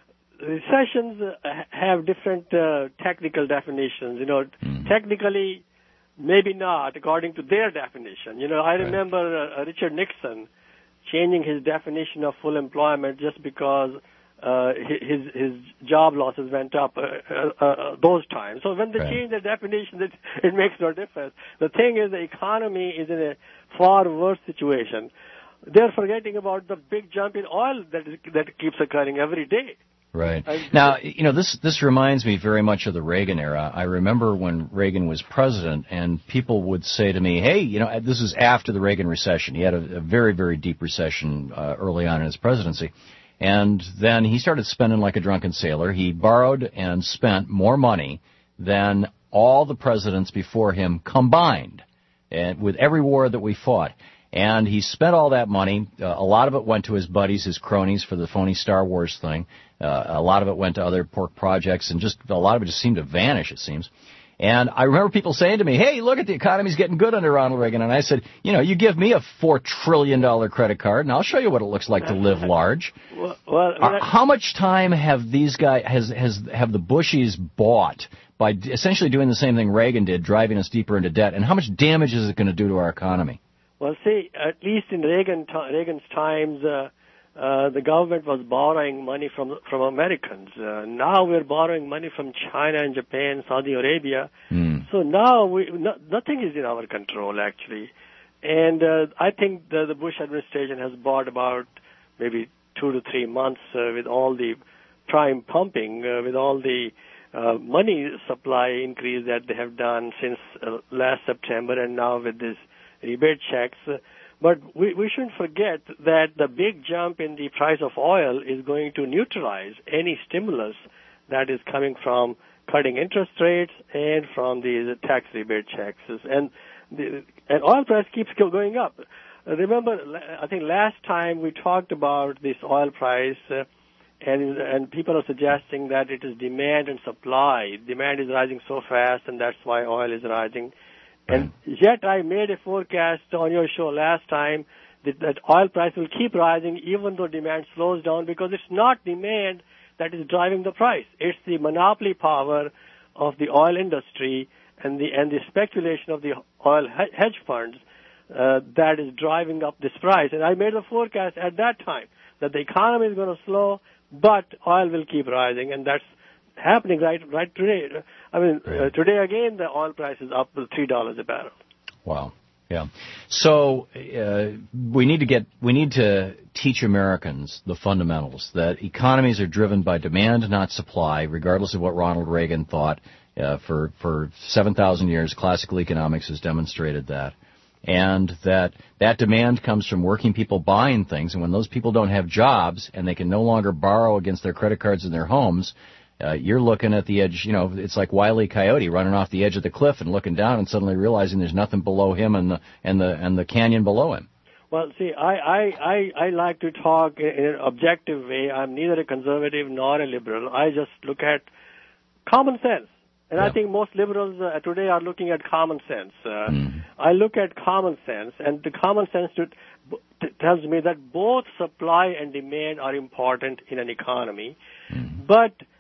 recessions uh, have different uh, technical definitions. You know, mm. technically, maybe not according to their definition. You know, I remember uh, Richard Nixon changing his definition of full employment just because Uh, his his job losses went up uh, uh, uh, those times. So when they right. change the definition, it, it makes no difference. The thing is, the economy is in a far worse situation. They're forgetting about the big jump in oil that is, that keeps occurring every day. Right. Now, you know, this this reminds me very much of the Reagan era. I remember when Reagan was president, and people would say to me, hey, you know, this is after the Reagan recession. He had a, a very, very deep recession uh, early on in his presidency. And then he started spending like a drunken sailor. He borrowed and spent more money than all the presidents before him combined, and with every war that we fought. And he spent all that money. Uh, a lot of it went to his buddies, his cronies, for the phony Star Wars thing. Uh, a lot of it went to other pork projects, and just a lot of it just seemed to vanish, it seems. And I remember people saying to me, hey, look at the economy's getting good under Ronald Reagan. And I said, you know, you give me a four trillion dollars credit card, and I'll show you what it looks like to live large. Well, well, uh, how much time have these guys, has, has, have the Bushies bought by essentially doing the same thing Reagan did, driving us deeper into debt? And how much damage is it going to do to our economy? Well, see, at least in Reagan t- Reagan's times, uh, Uh, the government was borrowing money from from Americans. Uh, now we're borrowing money from China and Japan, Saudi Arabia. Mm. So now we, no, nothing is in our control, actually. And uh, I think the, the Bush administration has bought about maybe two to three months uh, with all the prime pumping, uh, with all the uh, money supply increase that they have done since uh, last September, and now with this rebate checks. Uh, But we, we shouldn't forget that the big jump in the price of oil is going to neutralize any stimulus that is coming from cutting interest rates and from the, the tax rebate checks. And the and oil price keeps going up. Remember, I think last time we talked about this oil price, uh, and and people are suggesting that it is demand and supply. Demand is rising so fast, and that's why oil is rising. And yet I made a forecast on your show last time that, that oil price will keep rising even though demand slows down, because it's not demand that is driving the price. It's the monopoly power of the oil industry and the and the speculation of the oil hedge funds uh, that is driving up this price. And I made a forecast at that time that the economy is going to slow, but oil will keep rising, and that's happening right right today. I mean, uh, today again, the oil price is up to three dollars a barrel. Wow. Yeah. So uh, we need to get we need to teach Americans the fundamentals that economies are driven by demand, not supply, regardless of what Ronald Reagan thought. Uh, for for seven thousand years, classical economics has demonstrated that. And that that demand comes from working people buying things, and when those people don't have jobs and they can no longer borrow against their credit cards in their homes, Uh, you're looking at the edge, you know, it's like Wile E. Coyote running off the edge of the cliff and looking down and suddenly realizing there's nothing below him and the and the and the canyon below him. Well, see, I I I, I like to talk in an objective way. I'm neither a conservative nor a liberal. I just look at common sense. And yeah. I think most liberals uh, today are looking at common sense. Uh, mm. I look at common sense, and the common sense to, t- tells me that both supply and demand are important in an economy. Mm. But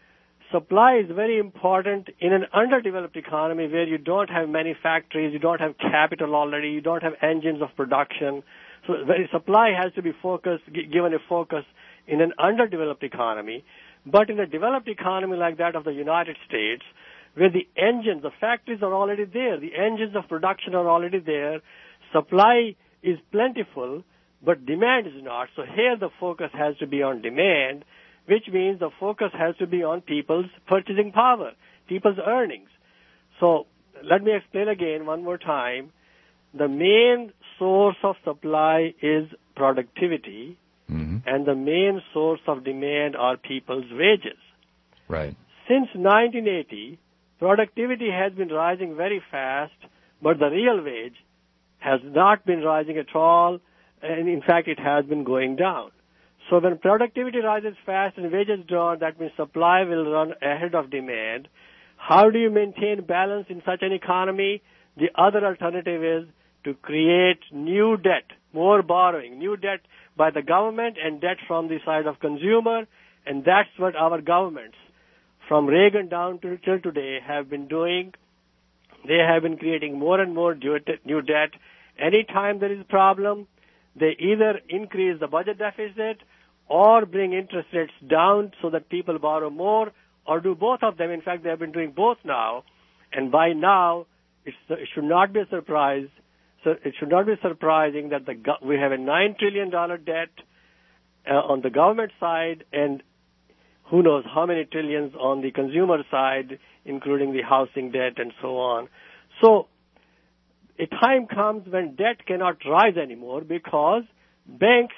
supply is very important in an underdeveloped economy where you don't have many factories, you don't have capital already, you don't have engines of production. So very, supply has to be focused, given a focus in an underdeveloped economy. But in a developed economy like that of the United States, where the engines, the factories are already there, the engines of production are already there, supply is plentiful, but demand is not. So here the focus has to be on demand, which means the focus has to be on people's purchasing power, people's earnings. So let me explain again one more time. The main source of supply is productivity, mm-hmm. and the main source of demand are people's wages. Right. Since nineteen eighty, productivity has been rising very fast, but the real wage has not been rising at all, and in fact it has been going down. So when productivity rises fast and wages don't, that means supply will run ahead of demand. How do you maintain balance in such an economy? The other alternative is to create new debt, more borrowing, new debt by the government and debt from the side of consumer, and that's what our governments, from Reagan down to till today, have been doing. They have been creating more and more new debt. Anytime there is a problem, they either increase the budget deficit or bring interest rates down so that people borrow more, or do both of them. In fact, they have been doing both now. And by now, it's, it should not be a surprise. So it should not be surprising that the we have a nine trillion dollars debt uh, on the government side, and who knows how many trillions on the consumer side, including the housing debt and so on. So a time comes when debt cannot rise anymore because banks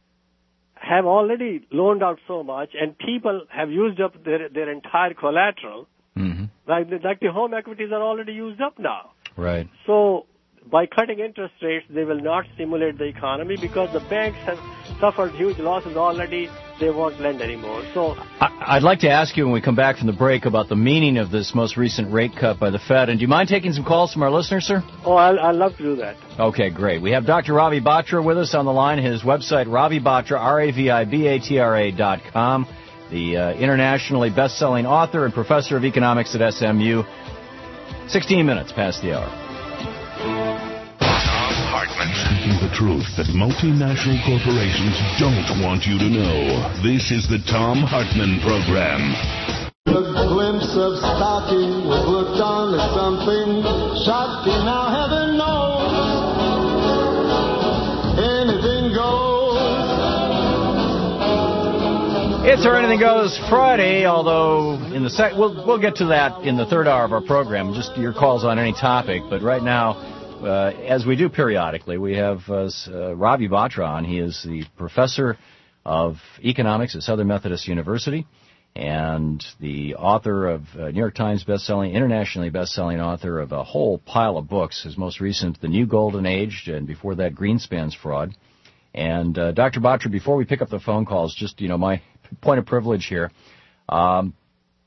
have already loaned out so much and people have used up their, their entire collateral. Mm-hmm. Like, the, like the home equities are already used up now. Right. So by cutting interest rates, they will not stimulate the economy because the banks have suffered huge losses already. They won't lend anymore. So I'd like to ask you when we come back from the break about the meaning of this most recent rate cut by the Fed. And do you mind taking some calls from our listeners, sir? Oh, I'll, I'd love to do that. Okay, great. We have Doctor Ravi Batra with us on the line. His website, Ravi Batra, R A V I B A T R A dot com, the uh, internationally best-selling author and professor of economics at S M U. sixteen minutes past the hour. Speaking the truth that multinational corporations don't want you to know. This is the Thom Hartmann Program. A glimpse of stocking was looked on as something shocking. Now heaven knows anything goes. It's our Anything Goes Friday, although in the sec- we'll we'll get to that in the third hour of our program. Just your calls on any topic, but right now, Uh, as we do periodically, we have uh, uh, Ravi Batra on. He is the professor of economics at Southern Methodist University and the author of uh, New York Times bestselling, internationally bestselling author of a whole pile of books. His most recent, The New Golden Age, and before that, Greenspan's Fraud. And uh, Doctor Batra, before we pick up the phone calls, just, you know, my point of privilege here. Um,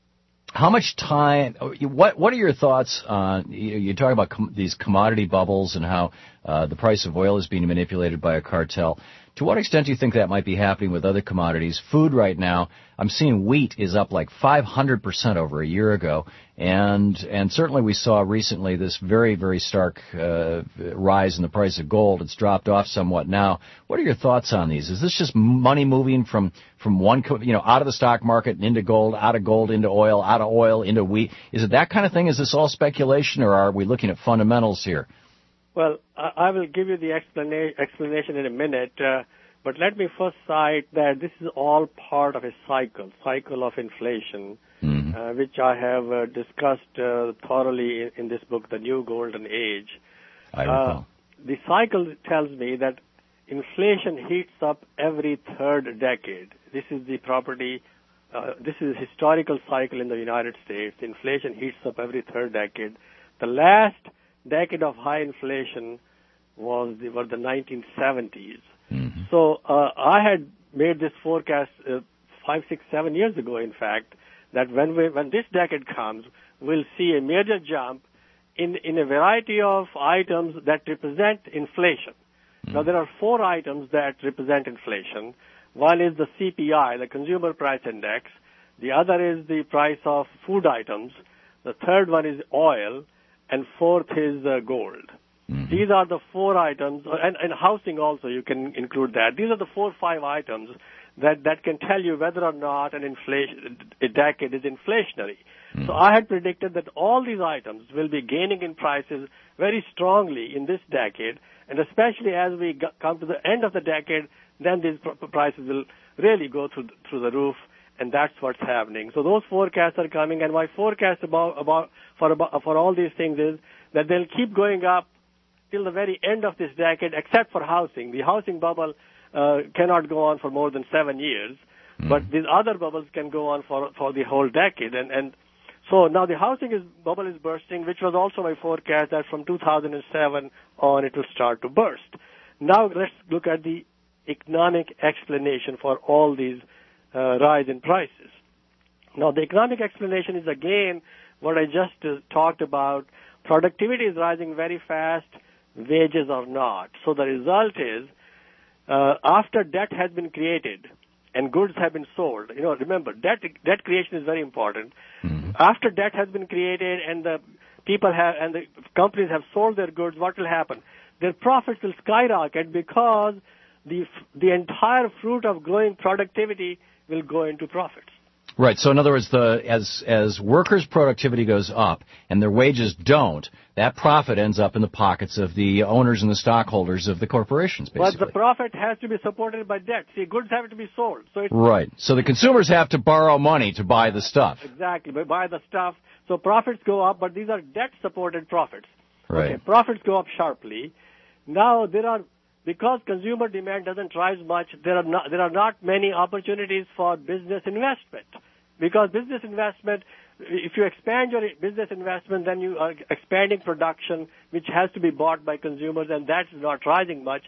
How much time, what what are your thoughts on, you, you talk about com- these commodity bubbles and how uh, the price of oil is being manipulated by a cartel. To what extent do you think that might be happening with other commodities? Food right now, I'm seeing wheat is up like five hundred percent over a year ago. And and certainly we saw recently this very, very stark uh, rise in the price of gold. It's dropped off somewhat now. What are your thoughts on these? Is this just money moving from, from one, co- you know, out of the stock market and into gold, out of gold into oil, out of oil into wheat? Is it that kind of thing? Is this all speculation, or are we looking at fundamentals here? Well, I will give you the explana- explanation in a minute, uh, but let me first cite that this is all part of a cycle, cycle of inflation, mm-hmm. uh, which I have uh, discussed uh, thoroughly in, in this book, The New Golden Age. I recall. Uh, the cycle tells me that inflation heats up every third decade. This is the property, uh, this is a historical cycle in the United States. Inflation heats up every third decade. The last decade of high inflation was the, were the nineteen seventies. Mm-hmm. So uh, I had made this forecast uh, five, six, seven years ago, in fact, that when we, when this decade comes, we'll see a major jump in, in a variety of items that represent inflation. Mm-hmm. Now, there are four items that represent inflation. One is the C P I, the Consumer Price Index. The other is the price of food items. The third one is oil. And fourth is uh, gold. Mm-hmm. These are the four items, and, and housing also, you can include that. These are the four or five items that, that can tell you whether or not an inflation, a decade is inflationary. Mm-hmm. So I had predicted that all these items will be gaining in prices very strongly in this decade, and especially as we go, come to the end of the decade, then these pr- prices will really go through, through the roof. And that's what's happening. So those forecasts are coming, and my forecast about, about for about, for all these things is that they'll keep going up till the very end of this decade, except for housing. The housing bubble uh, cannot go on for more than seven years, mm. but these other bubbles can go on for for the whole decade. And and so now the housing is, bubble is bursting, which was also my forecast that from two thousand seven on it will start to burst. Now let's look at the economic explanation for all these Uh, rise in prices. Now, the economic explanation is, again, what I just uh, talked about. Productivity is rising very fast, wages are not. So the result is, uh, after debt has been created and goods have been sold, you know, remember, debt debt creation is very important. Mm-hmm. After debt has been created and the people have, and the companies have sold their goods, what will happen? Their profits will skyrocket because the the entire fruit of growing productivity will go into profits. Right. So in other words, the as as workers' productivity goes up and their wages don't, that profit ends up in the pockets of the owners and the stockholders of the corporations, basically. But the profit has to be supported by debt. See, goods have to be sold. So it's right. So the consumers have to borrow money to buy the stuff. Exactly. Buy the stuff. So profits go up, but these are debt-supported profits. Right. Okay, profits go up sharply. Now there are Because consumer demand doesn't rise much, there are not, there are not many opportunities for business investment. Because business investment, if you expand your business investment, then you are expanding production, which has to be bought by consumers, and that's not rising much.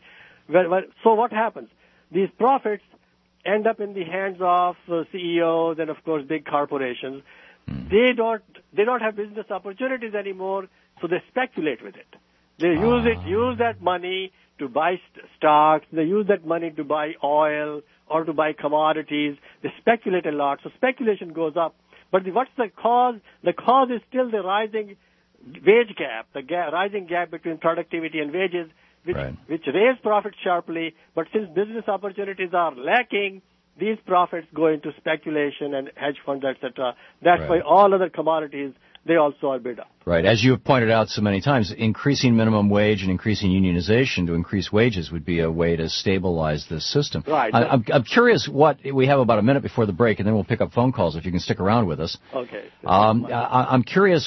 So what happens? These profits end up in the hands of C E Os and, of course, big corporations. They don't they don't have business opportunities anymore, so they speculate with it. They use it, use that money to buy st- stocks. They use that money to buy oil or to buy commodities. They speculate a lot. So speculation goes up. But the, what's the cause? The cause is still the rising wage gap, the ga- rising gap between productivity and wages, which, right. which raise profits sharply. But since business opportunities are lacking, these profits go into speculation and hedge funds, et cetera. That's right. why all other commodities, they also are bid up. Right. As you have pointed out so many times, increasing minimum wage and increasing unionization to increase wages would be a way to stabilize this system. Right. I, I'm, I'm curious what, we have about a minute before the break, and then we'll pick up phone calls if you can stick around with us. Okay. Um, I, I'm curious,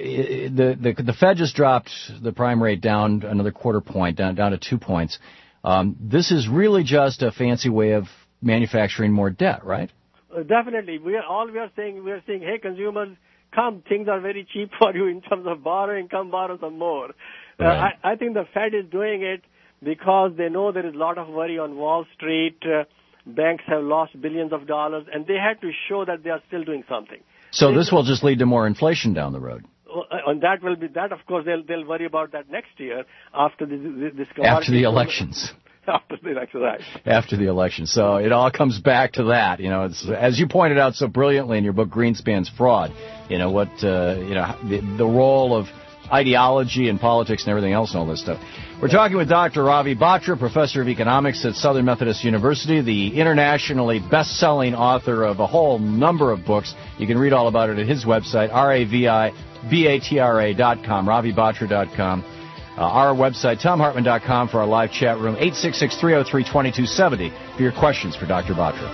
the, the, the Fed just dropped the prime rate down another quarter point, down, down to two points. Um, this is really just a fancy way of manufacturing more debt, right? Uh, definitely. We are, all we are saying, we are saying, hey, consumers, come, things are very cheap for you in terms of borrowing, come borrow some more. Right. Uh, I, I think the Fed is doing it because they know there is a lot of worry on Wall Street. Uh, banks have lost billions of dollars, and they had to show that they are still doing something. So they, this will just lead to more inflation down the road. And that will be that. Of course, they'll they'll worry about that next year after this. this after the elections. After the election, right. After the election. So it all comes back to that. You know, it's, as you pointed out so brilliantly in your book, Greenspan's Fraud, you know, what, uh, you know, the, the role of ideology and politics and everything else and all this stuff. We're talking with Doctor Ravi Batra, professor of economics at Southern Methodist University, the internationally best-selling author of a whole number of books. You can read all about it at his website, R A V I B A T R A dot com, ravi batra dot com. Uh, our website, tom hartman dot com, for our live chat room, eight six six, three oh three, two two seven oh for your questions for Doctor Batra.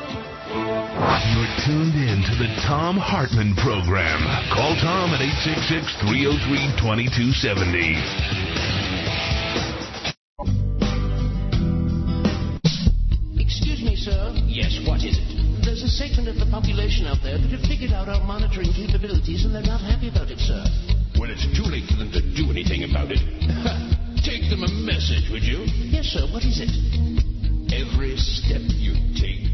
You're tuned in to the Tom Hartman Program. Call Tom at eight six six, three oh three, two two seven oh. Excuse me, sir. Yes, what is it? There's a segment of the population out there that have figured out our monitoring capabilities, and they're not happy about it, sir. Well, it's too late for them to do anything about it. Take them a message, would you? Yes, sir. What is it? Every step you take,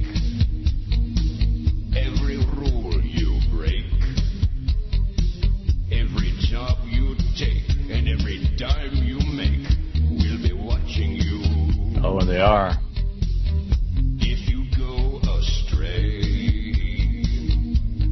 every rule you break, every job you take, and every dime you make, we'll be watching you. Oh, and they are. If you go astray,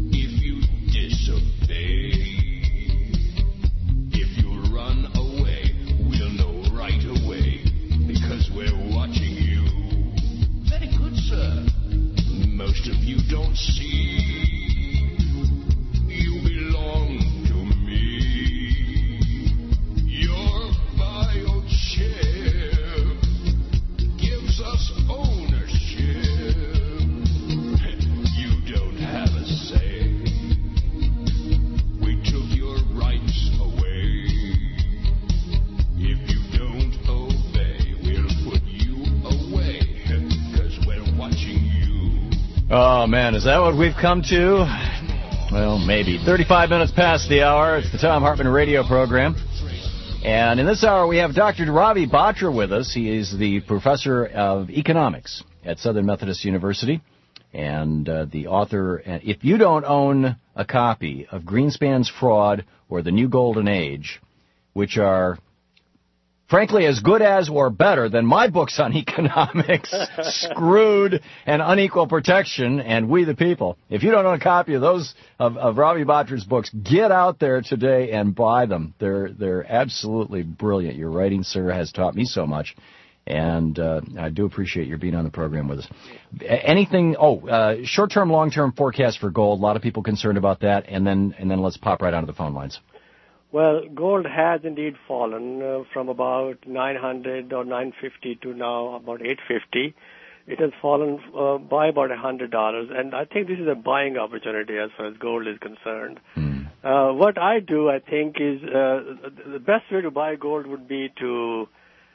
Oh, man, is that what we've come to? Well, maybe. thirty-five minutes past the hour. It's the Thom Hartmann radio program. And in this hour, we have Doctor Ravi Batra with us. He is the professor of economics at Southern Methodist University and uh, the author. If you don't own a copy of Greenspan's Fraud or The New Golden Age, which are frankly as good as or better than my books on economics, Screwed and Unequal Protection and We the People. If you don't own a copy of those, of, of Ravi Batra's books, get out there today and buy them. They're they're absolutely brilliant. Your writing, sir, has taught me so much. And uh, I do appreciate your being on the program with us. Anything, oh, uh, short-term, long-term forecast for gold. A lot of people concerned about that. And then and then let's pop right onto the phone lines. Well, gold has indeed fallen uh, from about nine hundred or nine fifty to now about eight fifty. It has fallen uh, by about one hundred dollars, and I think this is a buying opportunity as far as gold is concerned. Mm. Uh, what I do, I think, is uh, the best way to buy gold would be to,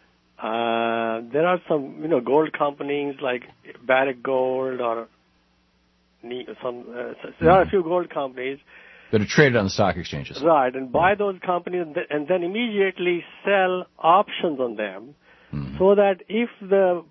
uh, there are some, you know, gold companies like Barrick Gold or some, uh, there are a few gold companies that are traded on the stock exchanges. Right, and buy those companies and then immediately sell options on them mm-hmm. so that if the,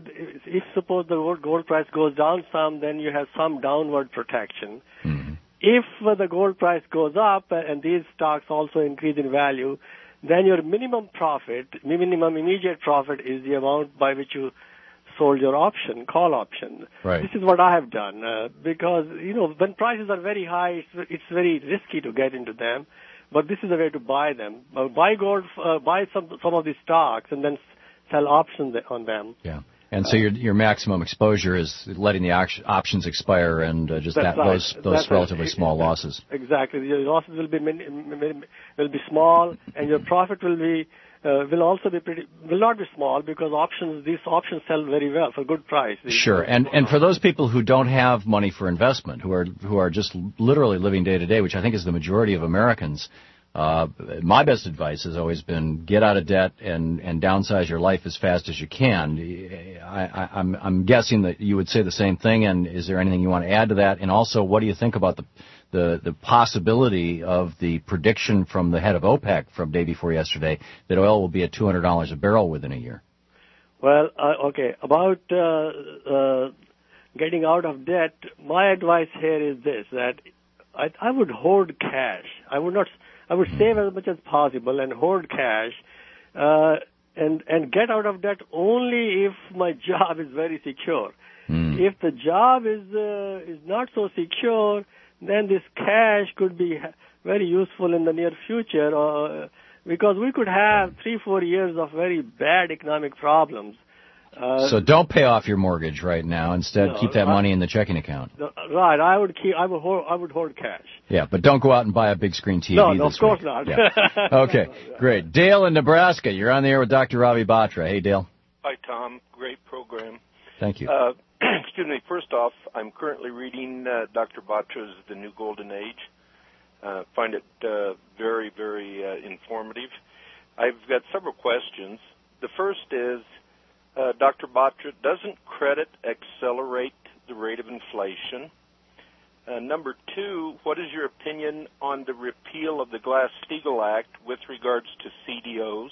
if suppose the gold price goes down some, then you have some downward protection. Mm-hmm. If the gold price goes up and these stocks also increase in value, then your minimum profit, minimum immediate profit is the amount by which you sold your option, call option. Right. This is what I have done uh, because, you know, when prices are very high, it's, it's very risky to get into them, but this is a way to buy them. Uh, buy gold, uh, buy some some of these stocks and then sell options on them. Yeah. And so your your maximum exposure is letting the op- options expire and uh, just that, right. those those That's relatively right. small losses. Exactly. Your losses will be min- will be small and your profit will be Uh, will also be pretty, will not be small because options, these options sell very well for good price. Sure, and and for those people who don't have money for investment, who are who are just literally living day to day, which I think is the majority of Americans, uh, my best advice has always been get out of debt and and downsize your life as fast as you can. I, I, I'm I'm guessing that you would say the same thing. And is there anything you want to add to that? And also, what do you think about the the the possibility of the prediction from the head of OPEC from day before yesterday that oil will be at two hundred dollars a barrel within a year? Well, uh, okay, about uh, uh, getting out of debt, my advice here is this, that I, I would hoard cash. I would not, I would save as much as possible and hoard cash uh, and, and get out of debt only if my job is very secure. Mm. If the job is uh, is not so secure, then this cash could be very useful in the near future uh, because we could have three, four years of very bad economic problems. Uh, so don't pay off your mortgage right now. Instead, no, keep that I, money in the checking account. Right. I would keep. I would hoard. I would hoard cash. Yeah, but don't go out and buy a big screen T V. No, no this of course week. not. Yeah. Okay, great. Dale in Nebraska, you're on the air with Doctor Ravi Batra. Hey, Dale. Hi, Tom. Great program. Thank you. Uh, excuse me. First off, I'm currently reading uh, Doctor Batra's The New Golden Age. Uh, find it uh, very, very uh, informative. I've got several questions. The first is, uh, Doctor Batra, doesn't credit accelerate the rate of inflation? Uh, number two, what is your opinion on the repeal of the Glass-Steagall Act with regards to C D Os?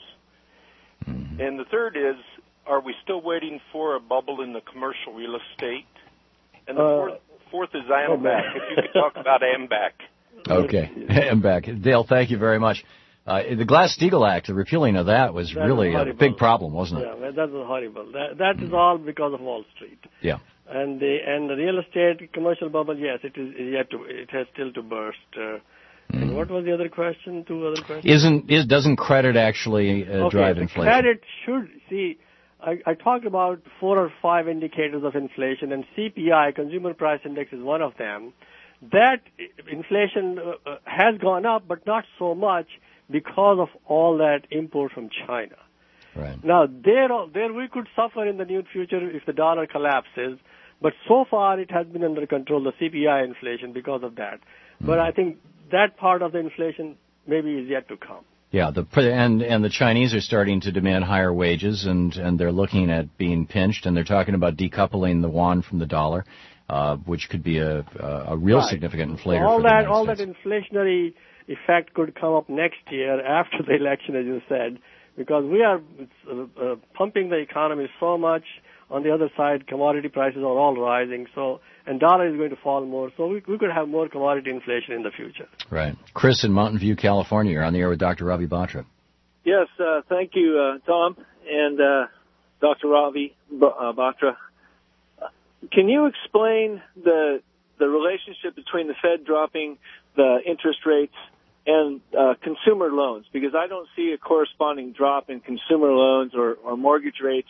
Mm-hmm. And the third is, are we still waiting for a bubble in the commercial real estate? And the uh, fourth, fourth is AMBAC. If you could talk about AMBAC. Okay, AMBAC. Dale, thank you very much. Uh, the Glass-Steagall Act, the repealing of that was that really a big problem, wasn't it? Yeah, that was horrible. That, that mm. is all because of Wall Street. Yeah. And the and the real estate commercial bubble, yes, it is yet to it has still to burst. Uh, mm. And what was the other question? Two other questions. Isn't is doesn't credit actually uh, okay, drive the inflation? Credit should see. I, I talked about four or five indicators of inflation, and C P I, Consumer Price Index, is one of them. That inflation uh, has gone up, but not so much because of all that import from China. Right. Now, there, there we could suffer in the near future if the dollar collapses, but so far it has been under control, the C P I inflation, because of that. Mm. But I think that part of the inflation maybe is yet to come. Yeah, the and and the Chinese are starting to demand higher wages, and, and they're looking at being pinched, and they're talking about decoupling the yuan from the dollar, uh, which could be a a, a real Right. significant inflator all for the that, United all States. that inflationary effect could come up next year after the election, as you said, because we are uh, uh, pumping the economy so much. On the other side, commodity prices are all rising, so and dollar is going to fall more. So we, we could have more commodity inflation in the future. Right. Chris in Mountain View, California. You're on the air with Doctor Ravi Batra. Yes, uh, thank you, uh, Tom and uh, Doctor Ravi B- uh, Batra. Uh, Can you explain the the relationship between the Fed dropping the interest rates and uh, consumer loans? Because I don't see a corresponding drop in consumer loans or, or mortgage rates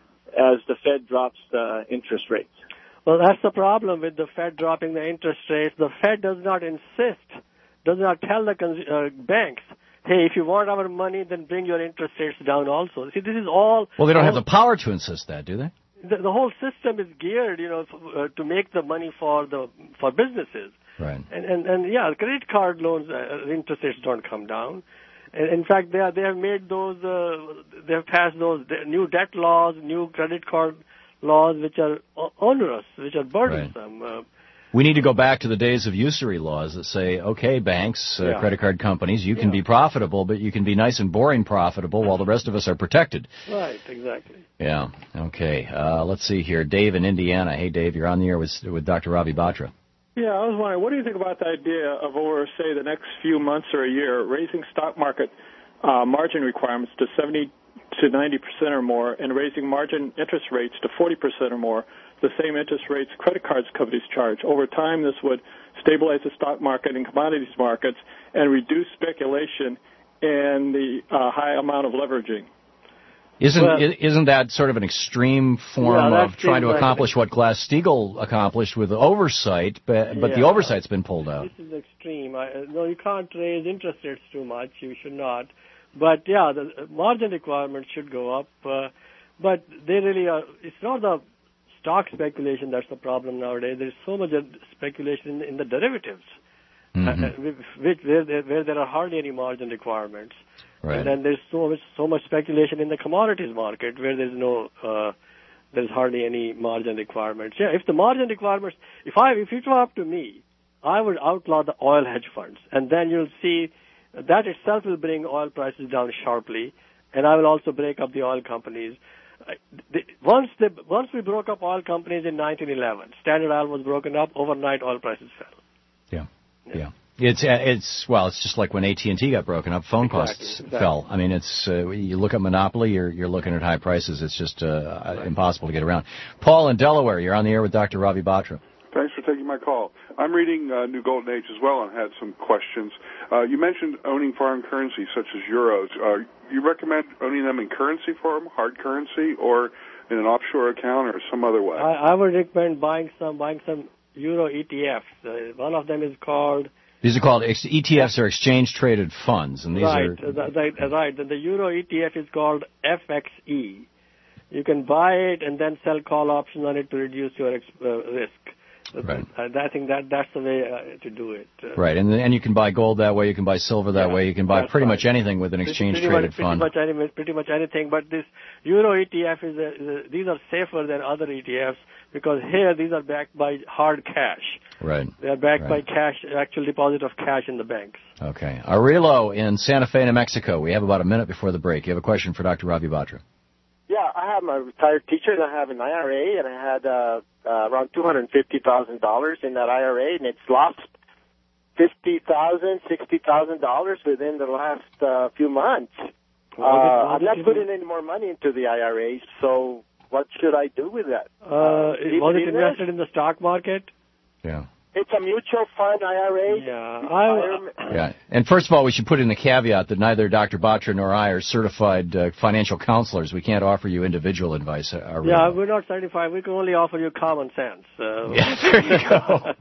as the Fed drops the interest rates. Well, that's the problem with the Fed dropping the interest rates. The Fed does not insist, does not tell the cons- uh, banks, hey, if you want our money, then bring your interest rates down also. See, this is all... Well, they don't have all, the power to insist that, do they? The, the whole system is geared, you know, f- uh, to make the money for the for businesses. Right. And, and, and yeah, credit card loans, uh, interest rates don't come down. And in fact, they are, they have made those, uh, they have passed those new debt laws, new credit card laws, which are o- onerous, which are burdensome. Uh, We need to go back to the days of usury laws that say, okay, banks, uh, Yeah. credit card companies, you can be profitable, but you can be nice and boring profitable while the rest of us are protected. right, exactly. Yeah. Okay. Uh, let's see here. Dave in Indiana. Hey, Dave, you're on the air with, with Doctor Ravi Batra. Yeah, I was wondering, what do you think about the idea of over, say, the next few months or a year, raising stock market uh, margin requirements to seventy to ninety percent or more and raising margin interest rates to forty percent or more, the same interest rates credit cards companies charge? Over time, this would stabilize the stock market and commodities markets and reduce speculation and the uh, high amount of leveraging. Isn't Well- i- isn't that sort of an extreme form Yeah, that of trying to seems like accomplish what Glass-Steagall accomplished with oversight, but, but the Yeah. oversight's been pulled out? This is extreme. I, uh, no, you can't raise interest rates too much. You should not. But yeah, the uh, margin requirements should go up. Uh, but they really are. It's not the stock speculation that's the problem nowadays. There's so much uh, speculation in, in the derivatives, Mm-hmm. uh, uh, which, where, there, where there are hardly any margin requirements. Right. And then there's so much so much speculation in the commodities market where there's no uh, there's hardly any margin requirements. Yeah, if the margin requirements, if I if it were up to me, I would outlaw the oil hedge funds, and then you'll see that itself will bring oil prices down sharply, and I will also break up the oil companies. Uh, the, once the once we broke up oil companies in nineteen eleven, Standard Oil was broken up. Overnight, oil prices fell. Yeah. Yeah. It's uh, it's well, it's just like when A T and T got broken up, phone Exactly, costs exactly. fell. I mean, it's uh, you look at monopoly, you're you're looking at high prices. It's just uh, right. impossible to get around. Paul in Delaware, you're on the air with Doctor Ravi Batra. Thanks for taking my call. I'm reading uh, New Golden Age as well and had some questions. Uh, you mentioned owning foreign currency such as euros. Uh, you recommend owning them in currency form, hard currency, or in an offshore account, or some other way? I, I would recommend buying some buying some euro E T Fs. Uh, one of them is called These are called ex- E T Fs, are exchange traded funds, and these right, are uh, right, uh, right. The, the euro E T F is called F X E. You can buy it and then sell call options on it to reduce your ex- uh, risk. Right. Uh, I think that that's the way uh, to do it. Uh, right, and and you can buy gold that way, you can buy silver that Yeah, way, you can buy that's pretty right. much anything with an exchange pretty traded much, fund. Pretty much, any, pretty much anything, but this euro E T F is, a, is a, these are safer than other E T Fs because here these are backed by hard cash. Right. They are backed Right. by cash, actual deposit of cash in the banks. Okay. Aurelio in Santa Fe, New Mexico. We have about a minute before the break. You have a question for Doctor Ravi Batra. Yeah, I am a retired teacher, and I have an I R A, and I had uh, uh, around two hundred fifty thousand dollars in that I R A, and it's lost fifty thousand dollars, sixty thousand dollars within the last uh, few months. Uh, I'm not putting any more money into the I R A, so what should I do with that? Uh, leave was it it in there? invested in the stock market? Yeah. It's a mutual fund I R A. Yeah. I, Yeah, and first of all, we should put in the caveat that neither Doctor Batra nor I are certified uh, financial counselors. We can't offer you individual advice. Uh, Aurelio. yeah, we're not certified. We can only offer you common sense. Uh, Yeah, there you go.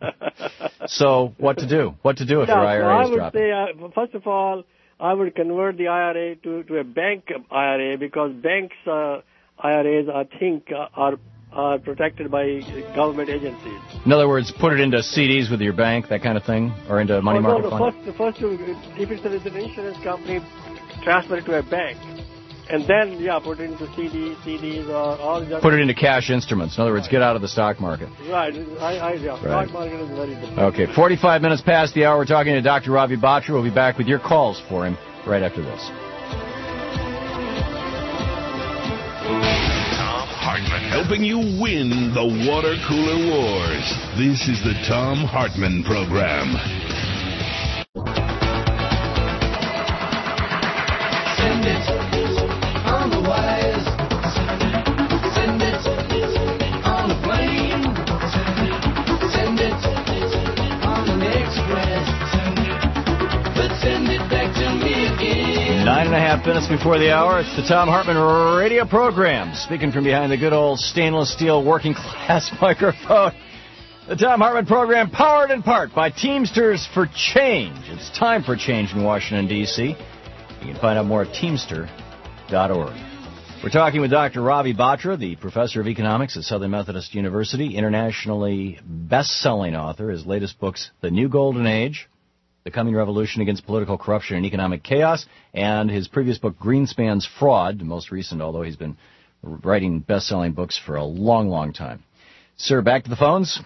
So, what to do? What to do if yeah, your I R A so is I would dropping? say, uh, first of all, I would convert the I R A to, to a bank I R A because banks' uh, I R As, I think, uh, are are protected by government agencies. In other words, put it into C Ds with your bank, that kind of thing, or into money oh, market no, fund. the first, the first, if it's an insurance company, transfer it to a bank, and then, yeah, put it into C Ds, C Ds, or all the... Put it into cash instruments. In other words, get out of the stock market. Right. I, I, yeah, Right. stock market is very different. Okay, forty-five minutes past the hour. We're talking to Doctor Ravi Batra. We'll be back with your calls for him right after this. Tom Hartman helping you win the water cooler wars. This is the Tom Hartman Program. Send it on the wires. Send it on a plane. Send it on an express. But send it back to me again. Nine and a half minutes before the hour, it's the Tom Hartman radio program. Speaking from behind the good old stainless steel working class microphone. The Tom Hartman program powered in part by Teamsters for Change. It's time for change in Washington, D C You can find out more at teamster dot org. We're talking with Doctor Ravi Batra, the professor of economics at Southern Methodist University, internationally best-selling author. His latest books, The New Golden Age, The Coming Revolution Against Political Corruption and Economic Chaos, and his previous book, Greenspan's Fraud, the most recent, although he's been writing best-selling books for a long, long time. Sir, back to the phones.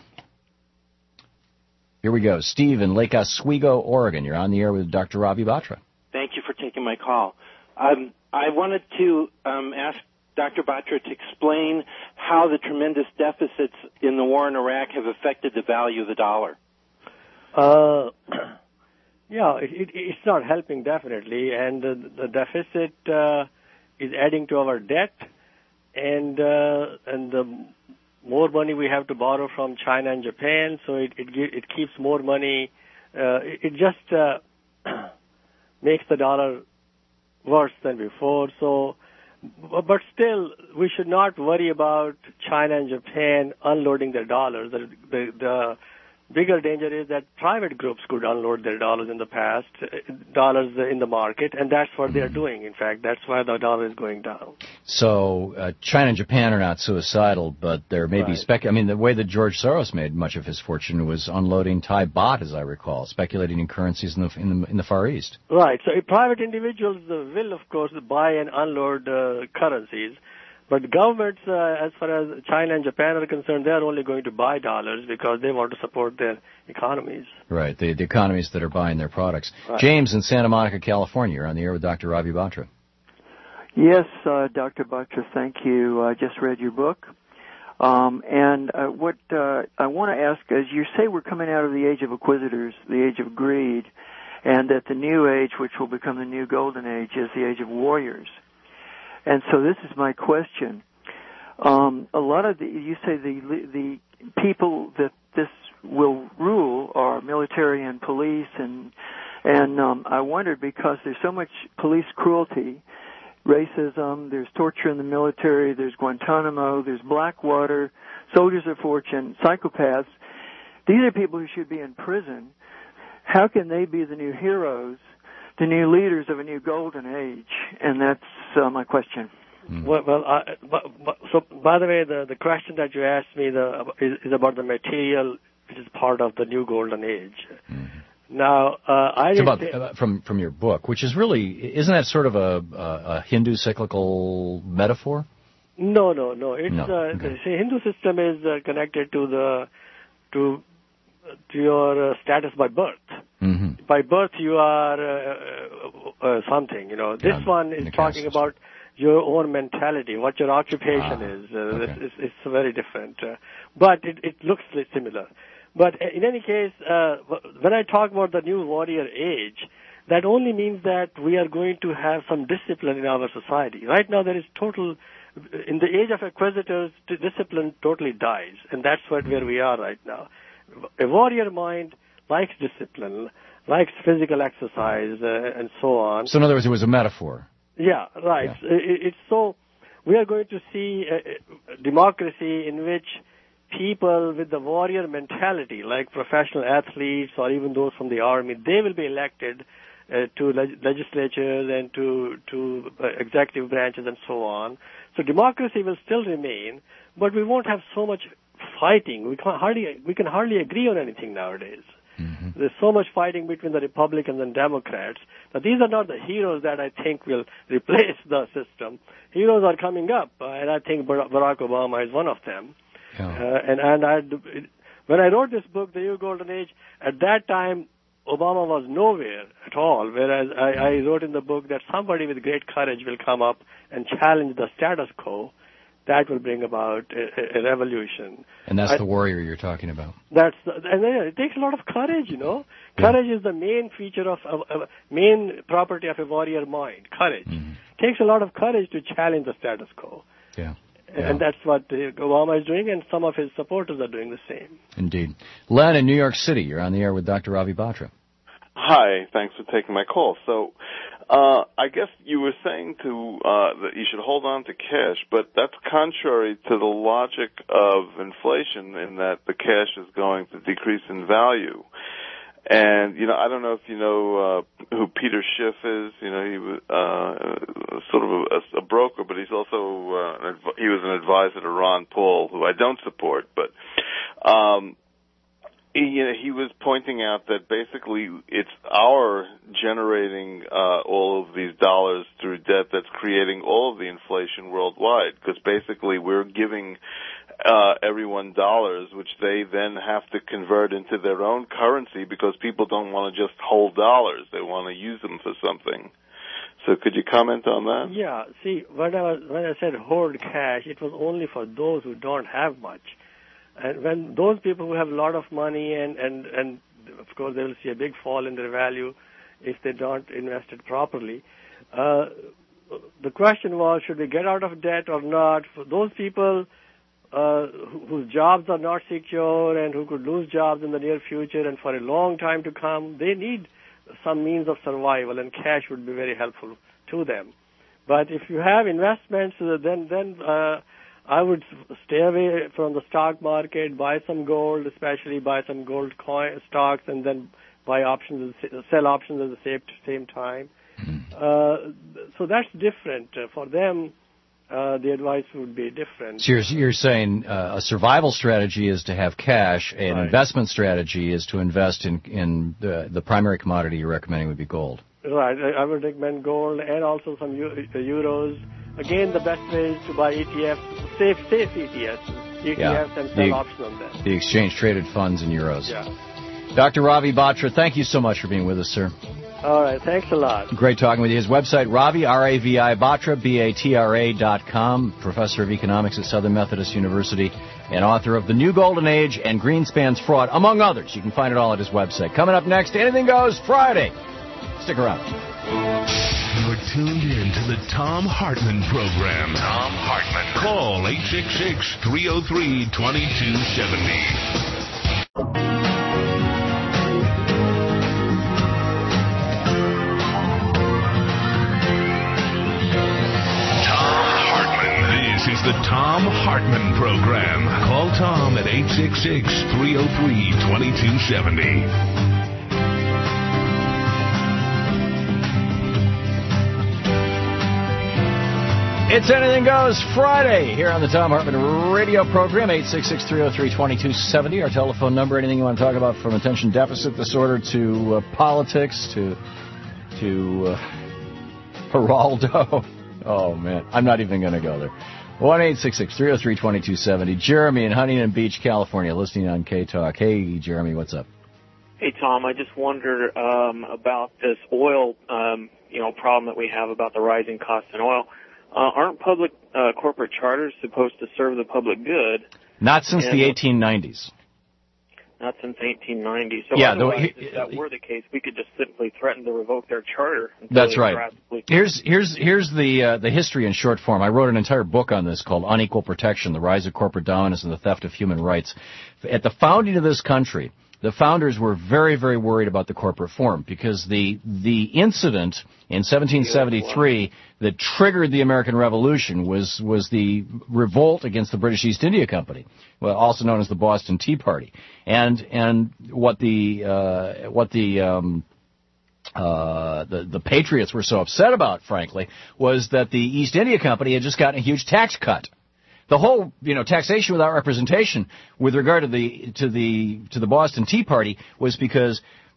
Here we go. Steve in Lake Oswego, Oregon. You're on the air with Doctor Ravi Batra. Thank you for taking my call. Um, I wanted to um, ask Doctor Batra to explain how the tremendous deficits in the war in Iraq have affected the value of the dollar. Uh, yeah, it, it, it's not helping, definitely, and uh, the deficit uh, is adding to our debt, and uh, and the more money we have to borrow from China and Japan, so it it, it keeps more money. Uh, it, it just uh, makes the dollar worse than before. So, but still, we should not worry about China and Japan unloading their dollars. The, the, the bigger danger is that private groups could unload their dollars in the past, dollars in the market, and that's what they're doing. In fact, that's why the dollar is going down. So uh, China and Japan are not suicidal, but there may Right. be spec. I mean, the way that George Soros made much of his fortune was unloading Thai baht, as I recall, speculating in currencies in the in the, in the Far East. Right. So if private individuals uh, will, of course, buy and unload uh, currencies. But governments, uh, as far as China and Japan are concerned, they are only going to buy dollars because they want to support their economies. Right, the, the economies that are buying their products. Right. James in Santa Monica, California. You're on the air with Doctor Ravi Batra. Yes, uh, Doctor Batra, thank you. I just read your book. Um, and uh, what uh, I want to ask is, you say we're coming out of the age of acquisitors, the age of greed, and that the new age, which will become the new golden age, is the age of warriors. And so this is my question. Um, a lot of the, you say the the people that this will rule are military and police, and and um, I wondered, because there's so much police cruelty, racism, there's torture in the military, there's Guantanamo, there's Blackwater, soldiers of fortune, psychopaths. These are people who should be in prison. How can they be the new heroes, the new leaders of a new golden age? And that's uh, my question. Mm. Well, well uh, but, but, so by the way, the, the question that you asked me the, is, is about the material which is part of the new golden age. Mm. Now, uh, I It's didn't about, say- uh, from from your book, which is really, isn't that sort of a, a, a Hindu cyclical metaphor? No, no, no. It's No, uh, okay. the see, Hindu system is uh, connected to the to to your uh, status by birth. Mm-hmm. By birth, you are uh, uh, uh, something. You know, this Yeah, one in is the caste talking system. about your own mentality, what your occupation Ah, is. Uh, okay. it's, it's, it's very different, uh, but it, it looks li- similar. But uh, in any case, uh, when I talk about the new warrior age, that only means that we are going to have some discipline in our society. Right now, there is total. In the age of acquisitors, d- discipline totally dies, and that's what where we are right now. A warrior mind likes discipline, likes physical exercise, uh, and so on. So in other words, it was a metaphor. Yeah, right. Yeah. It, it's so we are going to see a, a democracy in which people with the warrior mentality, like professional athletes or even those from the army, they will be elected uh, to leg- legislatures and to to uh, executive branches and so on. So democracy will still remain, but we won't have so much fighting. We can hardly we can hardly agree on anything nowadays. Mm-hmm. There's so much fighting between the Republicans and Democrats. Now, these are not the heroes that I think will replace the system. Heroes are coming up, uh, and I think Barack Obama is one of them. Yeah. Uh, and and I, when I wrote this book, The New Golden Age, at that time, Obama was nowhere at all, whereas I, I wrote in the book that somebody with great courage will come up and challenge the status quo. That will bring about a, a revolution. And that's I, the warrior you're talking about. That's the, and then it takes a lot of courage, you know. Yeah. Courage is the main feature of, of, of main property of a warrior mind. Courage. Mm-hmm. It takes a lot of courage to challenge the status quo. Yeah. Yeah. And that's what uh, Obama is doing, and some of his supporters are doing the same. Indeed. Len in New York City, you're on the air with Doctor Ravi Batra. Hi, thanks for taking my call. So, uh, I guess you were saying to uh, that you should hold on to cash, but that's contrary to the logic of inflation in that the cash is going to decrease in value. And, you know, I don't know if you know uh, who Peter Schiff is. You know, he was uh, sort of a, a broker, but he's also, uh, an adv- he was an advisor to Ron Paul, who I don't support. But, um, he, you know, he was pointing out that basically it's our generating uh, all of these dollars through debt that's creating all of the inflation worldwide, because basically we're giving Uh, everyone dollars, which they then have to convert into their own currency because people don't want to just hold dollars. They want to use them for something. So could you comment on that? Yeah. See, when I, was, when I said hoard cash, it was only for those who don't have much. And when those people who have a lot of money and, and, and of course, they will see a big fall in their value if they don't invest it properly. Uh, the question was, should we get out of debt or not? For those people Uh, whose jobs are not secure and who could lose jobs in the near future and for a long time to come, they need some means of survival, and cash would be very helpful to them. But if you have investments, then then uh, I would stay away from the stock market, buy some gold, especially buy some gold coin stocks, and then buy options, sell options at the same, same time. Uh, so that's different uh, for them. Uh, the advice would be different. So you're, you're saying uh, a survival strategy is to have cash, an right. investment strategy is to invest in, in the, the primary commodity you're recommending would be gold. Right. I, I would recommend gold and also some euros. Again, the best way is to buy E T Fs, safe, safe E T Fs, E T Fs yeah. and sell the, options on them. The exchange-traded funds in euros. Yeah. Doctor Ravi Batra, thank you so much for being with us, sir. All right, thanks a lot. Great talking with you. His website, Ravi, R A V I, Batra, B A T R A dot com, professor of economics at Southern Methodist University, and author of The New Golden Age and Greenspan's Fraud, among others. You can find it all at his website. Coming up next, Anything Goes Friday. Stick around. You're tuned in to the Thom Hartmann Program. Thom Hartmann. Call eight six six, three oh three, two two seven oh. This is the Thom Hartmann Program. Call Tom at eight six six, three oh three, two two seven oh. It's Anything Goes Friday here on the Thom Hartmann radio program, eight six six, three oh three, two two seven oh. Our telephone number, anything you want to talk about, from attention deficit disorder to uh, politics to, to uh, Geraldo. Oh, man, I'm not even going to go there. one eight six six, three oh three, two two seven oh. Jeremy in Huntington Beach, California, listening on K-Talk. Hey, Jeremy, what's up? Hey, Tom, I just wondered um, about this oil, um, you know, problem that we have about the rising costs in oil. Uh, aren't public uh, corporate charters supposed to serve the public good? Not since and the eighteen nineties. Not since eighteen ninety. So yeah, otherwise, the, if that were the case, we could just simply threaten to revoke their charter. That's right. Here's here's here's the uh, the history in short form. I wrote an entire book on this called Unequal Protection: The Rise of Corporate Dominance and the Theft of Human Rights. At the founding of this country, the founders were very, very worried about the corporate form because the the incident in seventeen seventy-three that triggered the American Revolution was was the revolt against the British East India Company, well, also known as the Boston Tea Party. And and what the uh, what the um, uh, the the Patriots were so upset about, frankly, was that the East India Company had just gotten a huge tax cut. The whole, you know, taxation without representation with regard to the to the to the Boston Tea Party was because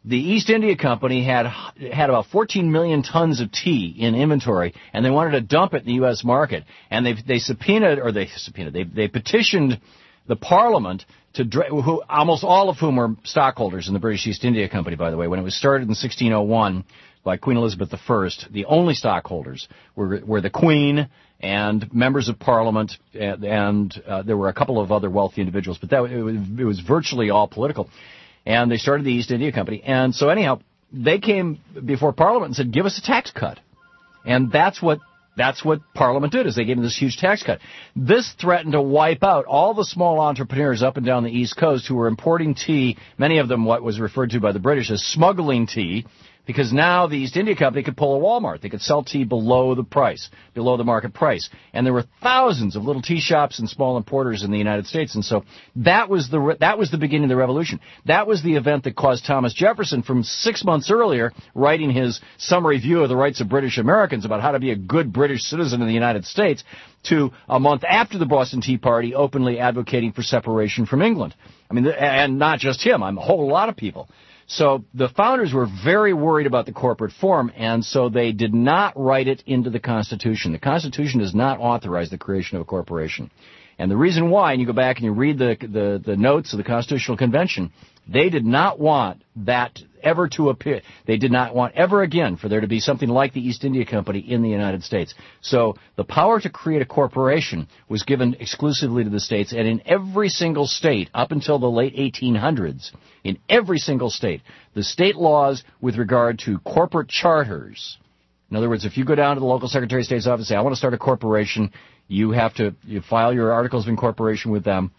the East India Company had had about fourteen million tons of tea in inventory, and they wanted to dump it in the U S market. And they they subpoenaed, or they subpoenaed, they they petitioned the Parliament to, who almost all of whom were stockholders in the British East India Company, by the way. When it was started in sixteen oh one by Queen Elizabeth the First, the only stockholders were were the Queen and members of Parliament, and, and uh, there were a couple of other wealthy individuals, but that it was, it was virtually all political. And they started the East India Company. And so anyhow, they came before Parliament and said, give us a tax cut. And that's what that's what Parliament did, is they gave them this huge tax cut. This threatened to wipe out all the small entrepreneurs up and down the East Coast who were importing tea, many of them what was referred to by the British as smuggling tea, because now the East India Company could pull a Walmart. They could sell tea below the price, below the market price. And there were thousands of little tea shops and small importers in the United States. And so that was the that was the beginning of the revolution. That was the event that caused Thomas Jefferson, from six months earlier, writing his summary view of the rights of British Americans about how to be a good British citizen in the United States, to a month after the Boston Tea Party openly advocating for separation from England. I mean, and not just him, I'm a whole lot of people. So the founders were very worried about the corporate form, and so they did not write it into the Constitution. The Constitution does not authorize the creation of a corporation. And the reason why, and you go back and you read the, the, the notes of the Constitutional Convention, they did not want that ever to appear. They did not want ever again for there to be something like the East India Company in the United States. So the power to create a corporation was given exclusively to the states, and in every single state up until the late eighteen hundreds, in every single state, the state laws with regard to corporate charters, in other words, if you go down to the local Secretary of State's office and say, I want to start a corporation, you have to you file your articles of incorporation with them.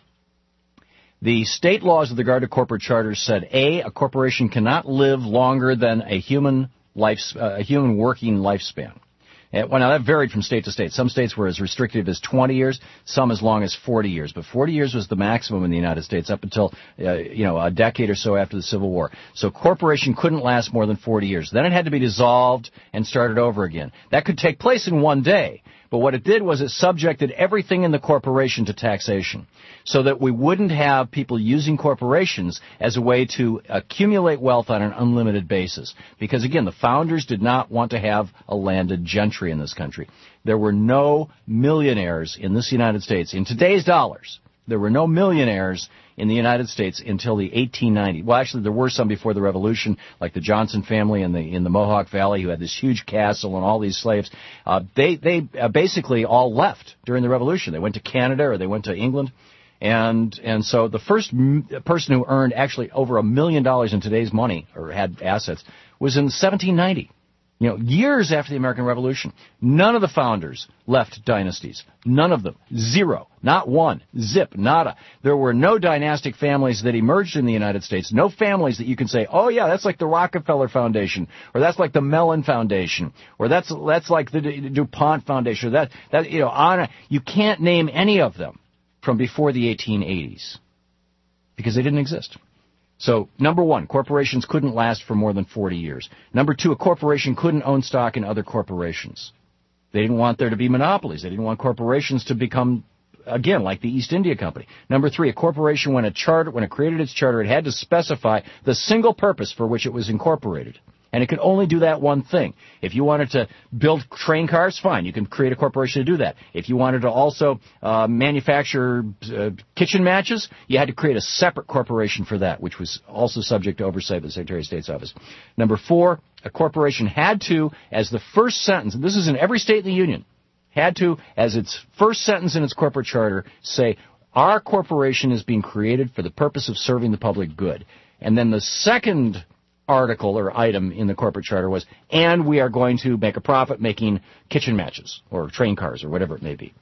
The state laws with regard to corporate charters said, A, a corporation cannot live longer than a human life, uh, a human working lifespan. And, well, now, that varied from state to state. Some states were as restrictive as twenty years, some as long as forty years. But forty years was the maximum in the United States up until, uh, you know, a decade or so after the Civil War. So corporation couldn't last more than forty years. Then it had to be dissolved and started over again. That could take place in one day. But what it did was it subjected everything in the corporation to taxation, so that we wouldn't have people using corporations as a way to accumulate wealth on an unlimited basis. Because, again, the founders did not want to have a landed gentry in this country. There were no millionaires in this United States. In today's dollars, there were no millionaires in the United States until the eighteen nineties. Well, actually, there were some before the Revolution, like the Johnson family in the in the Mohawk Valley, who had this huge castle and all these slaves. Uh, they they uh, basically all left during the Revolution. They went to Canada or they went to England, and and so the first m- person who earned actually over a million dollars in today's money or had assets was in seventeen ninety. You know, years after the American Revolution. None of the founders left dynasties. None of them. Zero. Not one. Zip. Nada. There were no dynastic families that emerged in the United States. No families that you can say, oh, yeah, that's like the Rockefeller Foundation, or that's like the Mellon Foundation, or that's that's like the DuPont Foundation. Or that, that, you know, on, you can't name any of them from before the eighteen eighties because they didn't exist. So, number one, corporations couldn't last for more than forty years. Number two, a corporation couldn't own stock in other corporations. They didn't want there to be monopolies. They didn't want corporations to become, again, like the East India Company. Number three, a corporation, when it charter, when it created its charter, it had to specify the single purpose for which it was incorporated. And it could only do that one thing. If you wanted to build train cars, fine, you can create a corporation to do that. If you wanted to also uh, manufacture uh, kitchen matches, you had to create a separate corporation for that, which was also subject to oversight of the Secretary of State's office. Number four, a corporation had to, as the first sentence, and this is in every state in the Union, had to, as its first sentence in its corporate charter, say, our corporation is being created for the purpose of serving the public good. And then the second article or item in the corporate charter was, and we are going to make a profit making kitchen matches or train cars or whatever it may be.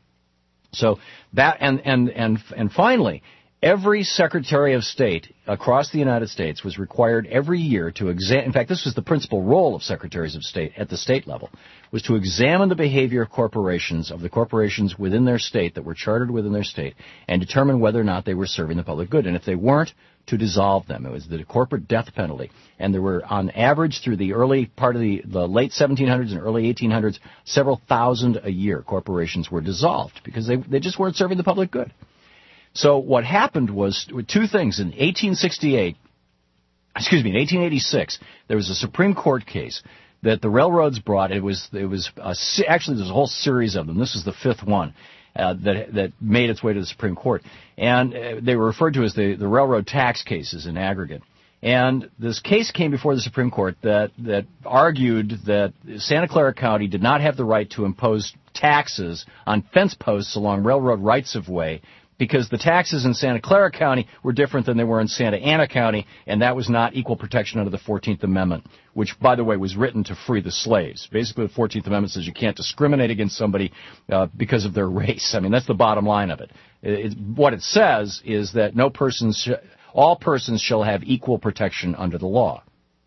So that, and, and, and, and finally, every Secretary of State across the United States was required every year to examine, in fact, this was the principal role of Secretaries of State at the state level, was to examine the behavior of corporations, of the corporations within their state that were chartered within their state, and determine whether or not they were serving the public good. And if they weren't, to dissolve them. It was the corporate death penalty. And there were, on average, through the early part of the, the late seventeen hundreds and early eighteen hundreds, several thousand a year corporations were dissolved because they, they just weren't serving the public good. So what happened was two things. In eighteen sixty-eight, excuse me, in eighteen eighty-six, there was a Supreme Court case that the railroads brought. It was, it was a, actually, there's a whole series of them. This is the fifth one uh, that that made its way to the Supreme Court. And uh, they were referred to as the, the railroad tax cases in aggregate. And this case came before the Supreme Court that, that argued that Santa Clara County did not have the right to impose taxes on fence posts along railroad rights-of-way because the taxes in Santa Clara County were different than they were in Santa Ana County, and that was not equal protection under the fourteenth Amendment, which, by the way, was written to free the slaves. Basically, the fourteenth Amendment says you can't discriminate against somebody uh, because of their race. I mean, that's the bottom line of it. It, it what it says is that no person sh- all persons shall have equal protection under the law.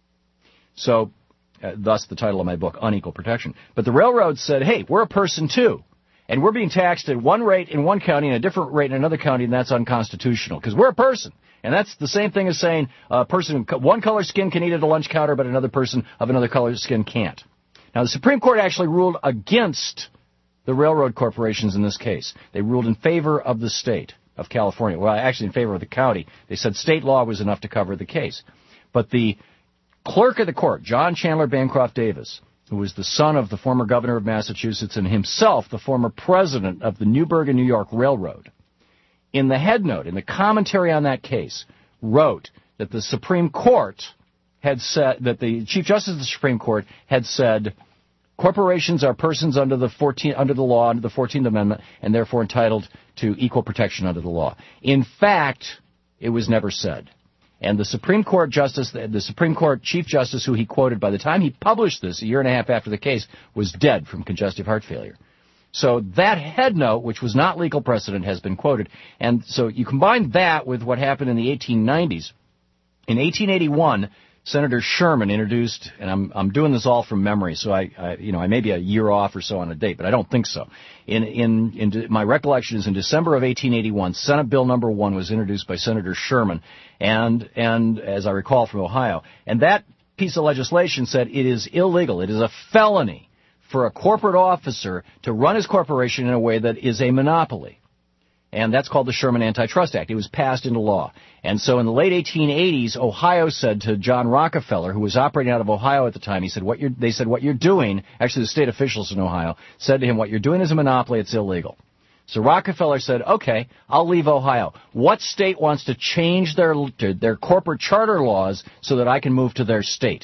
So, uh, thus the title of my book, Unequal Protection. But the railroads said, hey, we're a person too. And we're being taxed at one rate in one county and a different rate in another county, and that's unconstitutional because we're a person. And that's the same thing as saying a person, one color skin can eat at a lunch counter, but another person of another color skin can't. Now, the Supreme Court actually ruled against the railroad corporations in this case. They ruled in favor of the state of California. Well, actually in favor of the county. They said state law was enough to cover the case. But the clerk of the court, John Chandler Bancroft Davis, who was the son of the former governor of Massachusetts and himself the former president of the Newburgh and New York Railroad, in the headnote, in the commentary on that case, wrote that the Supreme Court had said, that the Chief Justice of the Supreme Court had said, corporations are persons under the fourteenth, under the law, under the fourteenth Amendment, and therefore entitled to equal protection under the law. In fact, it was never said. And the Supreme Court Justice, the Supreme Court Chief Justice who he quoted, by the time he published this, a year and a half after the case, was dead from congestive heart failure. So that headnote, which was not legal precedent, has been quoted. And so you combine that with what happened in the eighteen nineties. In eighteen eighty-one, Senator Sherman introduced, and I'm I'm doing this all from memory, so I, I you know I may be a year off or so on a date, but I don't think so. In in in my recollection is in December of eighteen eighty-one, Senate Bill Number One was introduced by Senator Sherman, and and as I recall from Ohio, and that piece of legislation said it is illegal, it is a felony for a corporate officer to run his corporation in a way that is a monopoly. And that's called the Sherman Antitrust Act. It was passed into law. And so in the late eighteen eighties, Ohio said to John Rockefeller, who was operating out of Ohio at the time, he said, "What you're," they said, "What you're doing," actually the state officials in Ohio said to him, "What you're doing is a monopoly, it's illegal." So Rockefeller said, "Okay, I'll leave Ohio. What state wants to change their their corporate charter laws so that I can move to their state?"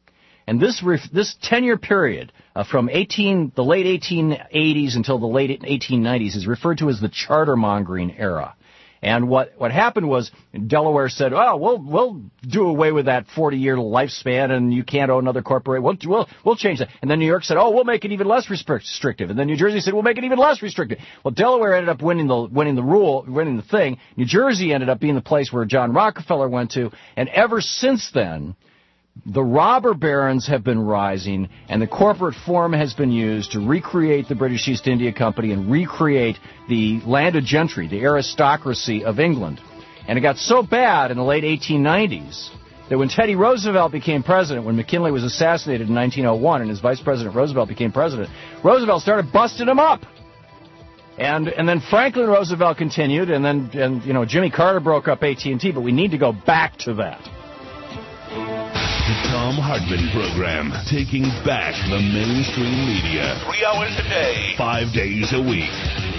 And this this ten-year period uh, from eighteen the late eighteen eighties until the late eighteen nineties is referred to as the charter mongering era. And what what happened was Delaware said, "Oh, we'll we'll do away with that forty-year lifespan, and you can't own another corporation. We'll we'll we'll change that." And then New York said, "Oh, we'll make it even less restrictive." And then New Jersey said, "We'll make it even less restrictive." Well, Delaware ended up winning the winning the rule, winning the thing. New Jersey ended up being the place where John Rockefeller went to, and ever since then, the robber barons have been rising, and the corporate form has been used to recreate the British East India Company and recreate the landed gentry, the aristocracy of England. And it got so bad in the late eighteen nineties that when Teddy Roosevelt became president, when McKinley was assassinated in nineteen oh one and his vice president Roosevelt became president, Roosevelt started busting him up. And and then Franklin Roosevelt continued, and then and you know Jimmy Carter broke up A T and T, but we need to go back to that. The Thom Hartmann Program, taking back the mainstream media. Three hours a day, five days a week.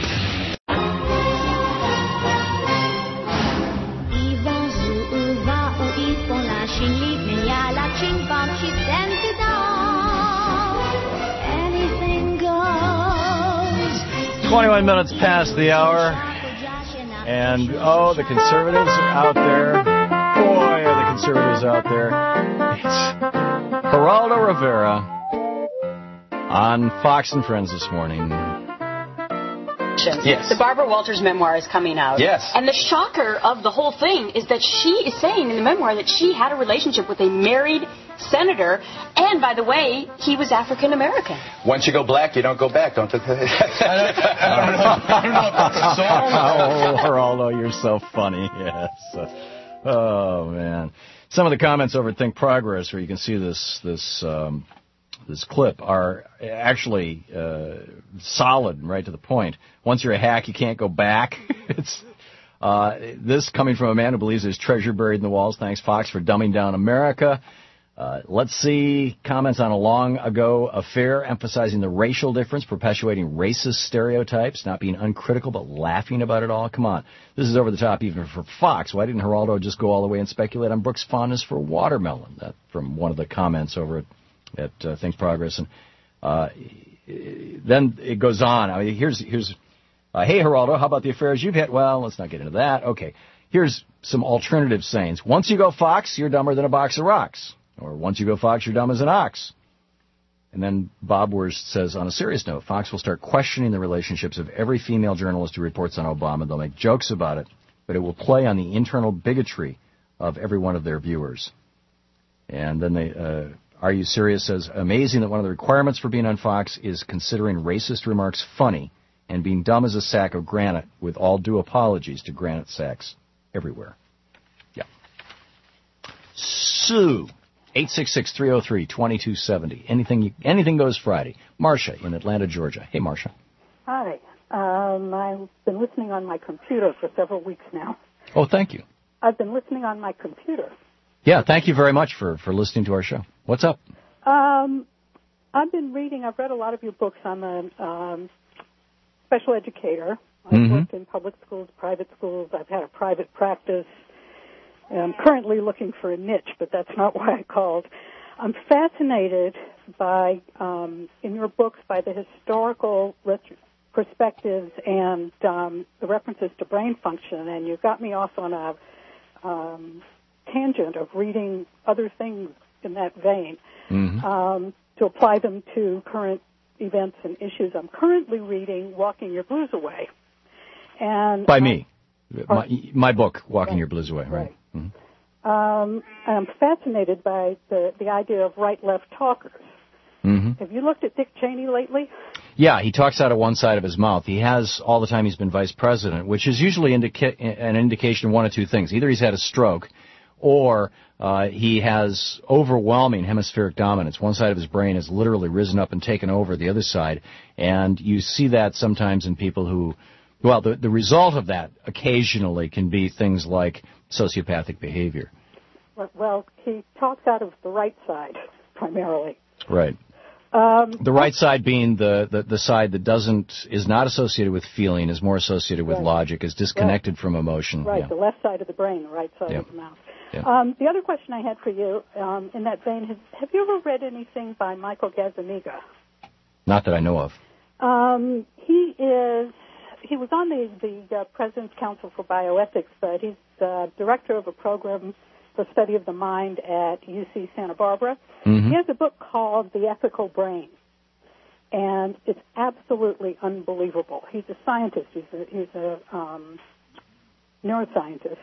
twenty-one minutes past the hour, and oh, the conservatives are out there. Boy, are the conservatives out there. It's Geraldo Rivera on Fox and Friends this morning. Yes. The Barbara Walters memoir is coming out. Yes. And the shocker of the whole thing is that she is saying in the memoir that she had a relationship with a married senator, and by the way, he was African American. Once you go black, you don't go back, don't you? I don't know. Oh, Geraldo, you're so funny. Yes. Oh man. Some of the comments over at Think Progress, where you can see this this um, this clip, are actually uh, solid and right to the point. Once you're a hack, you can't go back. It's Uh, this coming from a man who believes there's treasure buried in the walls. Thanks, Fox, for dumbing down America. Uh, let's see comments on a long ago affair emphasizing the racial difference, perpetuating racist stereotypes, not being uncritical but laughing about it all. Come on. This is over the top even for Fox. Why didn't Geraldo just go all the way and speculate on Brooks' fondness for watermelon? That from one of the comments over at, at uh, Think Progress. And uh, then it goes on. I mean, here's, here's uh, hey, Geraldo, how about the affairs you've had? Well, let's not get into that. Okay. Here's some alternative sayings. Once you go Fox, you're dumber than a box of rocks. Or once you go Fox, you're dumb as an ox. And then Bob Wurst says, on a serious note, Fox will start questioning the relationships of every female journalist who reports on Obama. They'll make jokes about it, but it will play on the internal bigotry of every one of their viewers. And then they, uh, Are You Serious says, amazing that one of the requirements for being on Fox is considering racist remarks funny and being dumb as a sack of granite, with all due apologies to granite sacks everywhere. Yeah. Sue. eight six six, three oh three, two two seven oh. Anything you, anything goes Friday. Marcia in Atlanta, Georgia. Hey, Marcia. Hi. Um, I've been listening on my computer for several weeks now. Oh, thank you. I've been listening on my computer. Yeah, thank you very much for, for listening to our show. What's up? Um, I've been reading, I've read a lot of your books. I'm a um, special educator. I've mm-hmm. worked in public schools, private schools. I've had a private practice. I'm currently looking for a niche, but that's not why I called. I'm fascinated by, um, in your books, by the historical retro- perspectives and um, the references to brain function, and you got me off on a um, tangent of reading other things in that vein mm-hmm. um, to apply them to current events and issues. I'm currently reading Walking Your Blues Away. And By I, me. My, my book, Walking right, Your Blues Away, right. right. Mm-hmm. Um, I'm fascinated by the, the idea of right-left talkers. Mm-hmm. Have you looked at Dick Cheney lately? Yeah, he talks out of one side of his mouth. He has all the time he's been vice president, which is usually indica- an indication of one of two things. Either he's had a stroke or uh, he has overwhelming hemispheric dominance. One side of his brain has literally risen up and taken over the other side. And you see that sometimes in people who, well, the, the result of that occasionally can be things like sociopathic behavior. Well, he talks out of the right side, primarily. Right. Um, the right side being the, the, the side that doesn't is not associated with feeling, is more associated with right. logic, is disconnected right. from emotion. Right, yeah. the left side of the brain, the right side yeah. of the mouth. Yeah. Um, the other question I had for you, um, in that vein, has, have you ever read anything by Michael Gazzaniga? Not that I know of. Um, he is. He was on the, the uh, President's Council for Bioethics, but he's uh, director of a program for study of the mind at U C Santa Barbara. Mm-hmm. He has a book called The Ethical Brain, and it's absolutely unbelievable. He's a scientist. He's a, he's a um, neuroscientist,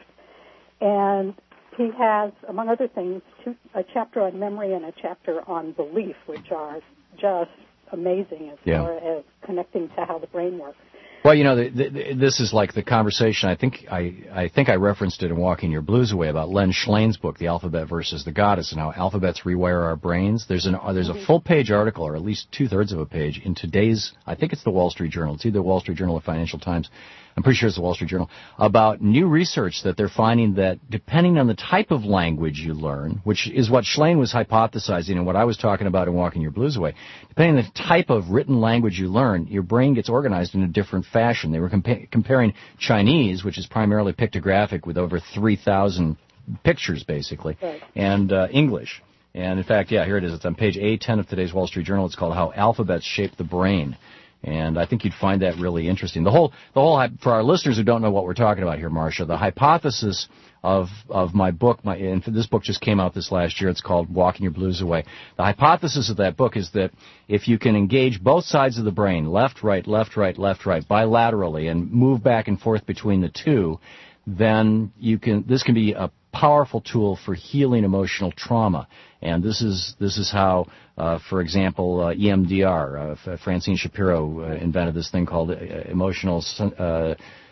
and he has, among other things, two, a chapter on memory and a chapter on belief, which are just amazing as yeah. far as connecting to how the brain works. Well, you know, the, the, this is like the conversation. I think I, I think I referenced it in Walking Your Blues Away about Len Schlein's book, The Alphabet versus the Goddess, and how alphabets rewire our brains. There's an there's a full page article, or at least two thirds of a page, in today's. I think it's the Wall Street Journal. It's either the Wall Street Journal or Financial Times. I'm pretty sure it's the Wall Street Journal, about new research that they're finding that depending on the type of language you learn, which is what Schlein was hypothesizing and what I was talking about in Walking Your Blues Away, depending on the type of written language you learn, your brain gets organized in a different fashion. They were compa- comparing Chinese, which is primarily pictographic with over three thousand pictures, basically, right. and uh, English. And, in fact, yeah, here it is. It's on page A ten of today's Wall Street Journal. It's called How Alphabets Shape the Brain. And I think you'd find that really interesting. The whole, the whole, for our listeners who don't know what we're talking about here, Marcia, the hypothesis of of my book, my, and this book just came out this last year. It's called Walking Your Blues Away. The hypothesis of that book is that if you can engage both sides of the brain, left, right, left, right, left, right, bilaterally, and move back and forth between the two, then you can. This can be a powerful tool for healing emotional trauma. And this is this is how, uh, for example, uh, E M D R, uh, Francine Shapiro uh, invented this thing called uh, emotional uh,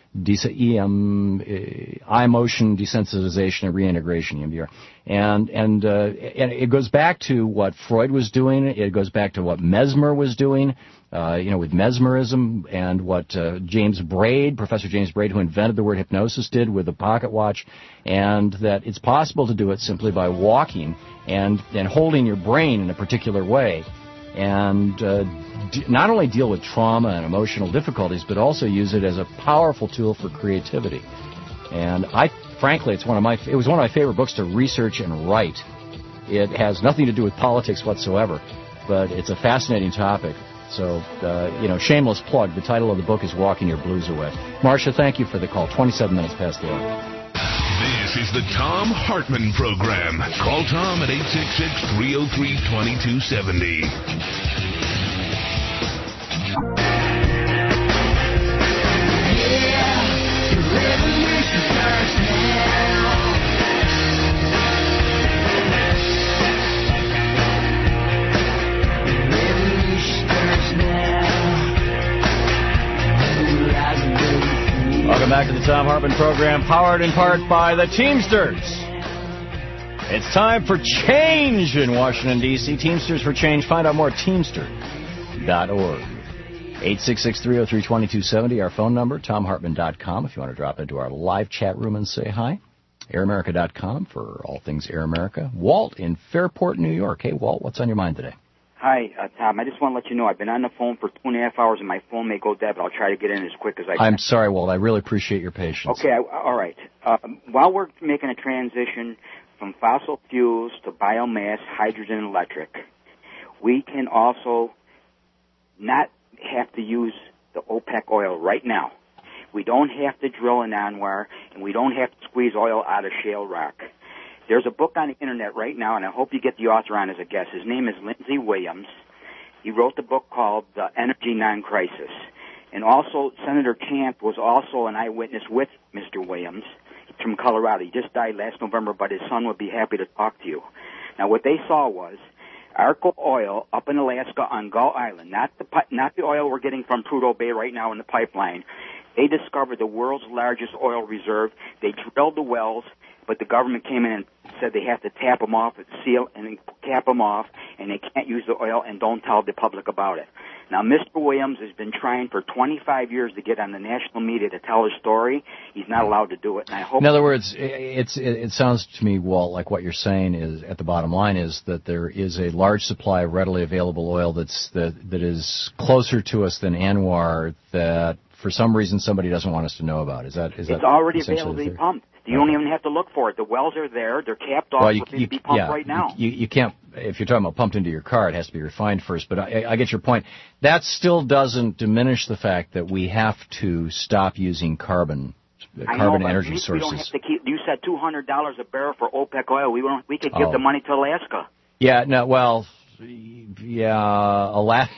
Des- E M, uh, eye motion desensitization and reintegration, E M D R. And, and, uh, and it goes back to what Freud was doing. It goes back to what Mesmer was doing, uh, you know, with mesmerism, and what, uh, James Braid, Professor James Braid, who invented the word hypnosis, did with the pocket watch, and that it's possible to do it simply by walking and, and holding your brain in a particular way. And uh, d- not only deal with trauma and emotional difficulties, but also use it as a powerful tool for creativity. And I, frankly, it's one of my, it was one of my favorite books to research and write. It has nothing to do with politics whatsoever, but it's a fascinating topic. So, uh, you know, shameless plug. The title of the book is Walking Your Blues Away. Marcia, thank you for the call. twenty-seven minutes past the hour. This is the Thom Hartmann Program. Call Tom at eight six six, three oh three, two two seven oh. Welcome back to the Thom Hartmann Program, powered in part by the Teamsters. It's time for change in Washington, D C Teamsters for Change. Find out more at teamster dot org. eight six six, three oh three, two two seven oh, our phone number, tom hartmann dot com if you want to drop into our live chat room and say hi. air america dot com for all things Air America. Walt in Fairport, New York. Hey, Walt, what's on your mind today? Hi, uh, Tom. I just want to let you know I've been on the phone for two and a half hours, and my phone may go dead, but I'll try to get in as quick as I can. I'm sorry, Walt. I really appreciate your patience. Okay, I, all right. Uh, while we're making a transition from fossil fuels to biomass, hydrogen, and electric, we can also not have to use the OPEC oil right now. We don't have to drill in Anwar, and we don't have to squeeze oil out of shale rock. There's a book on the Internet right now, and I hope you get the author on as a guest. His name is Lindsey Williams. He wrote the book called The Energy Non-Crisis. And also, Senator Camp was also an eyewitness with Mister Williams from Colorado. He just died last November, but his son would be happy to talk to you. Now, what they saw was Arco oil up in Alaska on Gull Island, not the not the oil we're getting from Prudhoe Bay right now in the pipeline. They discovered the world's largest oil reserve. They drilled the wells, but the government came in and said they have to tap them off and seal and cap them off, and they can't use the oil, and don't tell the public about it. Now, Mister Williams has been trying for twenty-five years to get on the national media to tell his story. He's not allowed to do it, and I hope... In other words, it's, it, it sounds to me, Walt, like what you're saying is, at the bottom line, is that there is a large supply of readily available oil that's that, that is closer to us than Anwar, that for some reason somebody doesn't want us to know about. Is that is It's that already available to be pumped. You don't even have to look for it. The wells are there. They're capped off. Well, you, to you, be pumped yeah, right now. You, you can't, if you're talking about pumped into your car, it has to be refined first. But I, I get your point. That still doesn't diminish the fact that we have to stop using carbon, I carbon know, but energy at least sources. We don't have to keep. You said two hundred dollars a barrel for OPEC oil. We don't. We could give Oh. the money to Alaska. Yeah. No. Well. Yeah. Alaska.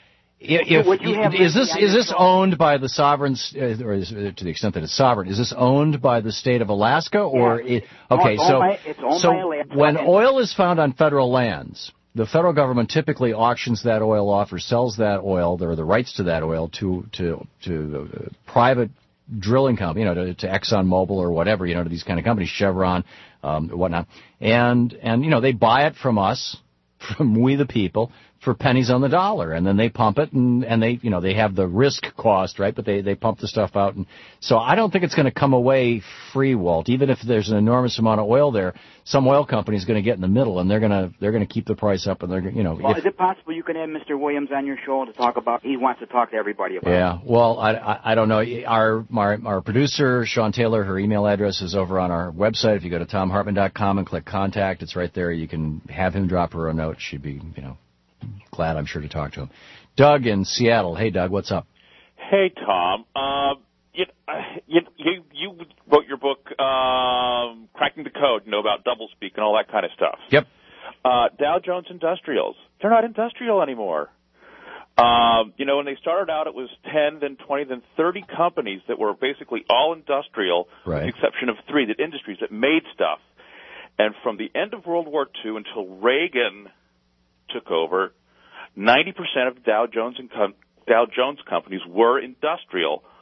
If, Would you have is this Lindsey on is your this show? owned by the sovereigns, uh, or is, uh, to the extent that it's sovereign? Is this owned by the state of Alaska, or Yeah. it, okay? No, it's so owned by- it's owned so by Alaska, when and- oil is found on federal lands, the federal government typically auctions that oil off or sells that oil, or the rights to that oil, to to to uh, private drilling company, you know, to, to ExxonMobil or whatever, you know, to these kind of companies, Chevron, um, whatnot, and and you know they buy it from us, from we the people, for pennies on the dollar, and then they pump it, and, and they, you know, they have the risk cost, right? But they, they pump the stuff out, and so I don't think it's going to come away free, Walt. Even if there's an enormous amount of oil there, some oil company is going to get in the middle, and they're going to they're going to keep the price up, and they're, you know. Well, if, is it possible you can have Mister Williams on your show to talk about? He wants to talk to everybody about. Yeah, well, I, I, I don't know. Our, our our producer, Sean Taylor, her email address is over on our website. If you go to tom hartmann dot com and click contact, it's right there. You can have him drop her a note. She'd be, you know, glad, I'm sure, to talk to him. Doug in Seattle. Hey, Doug, what's up? Hey, Tom. Uh, you, you you you wrote your book, um, Cracking the Code, you know, about doublespeak and all that kind of stuff. Yep. Uh, Dow Jones Industrials. They're not industrial anymore. Um, you know, when they started out, it was ten, then twenty, then thirty companies that were basically all industrial, Right. with the exception of three, that industries that made stuff. And from the end of World War Two until Reagan took over, ninety percent of Dow Jones and com- Dow Jones companies were industrial.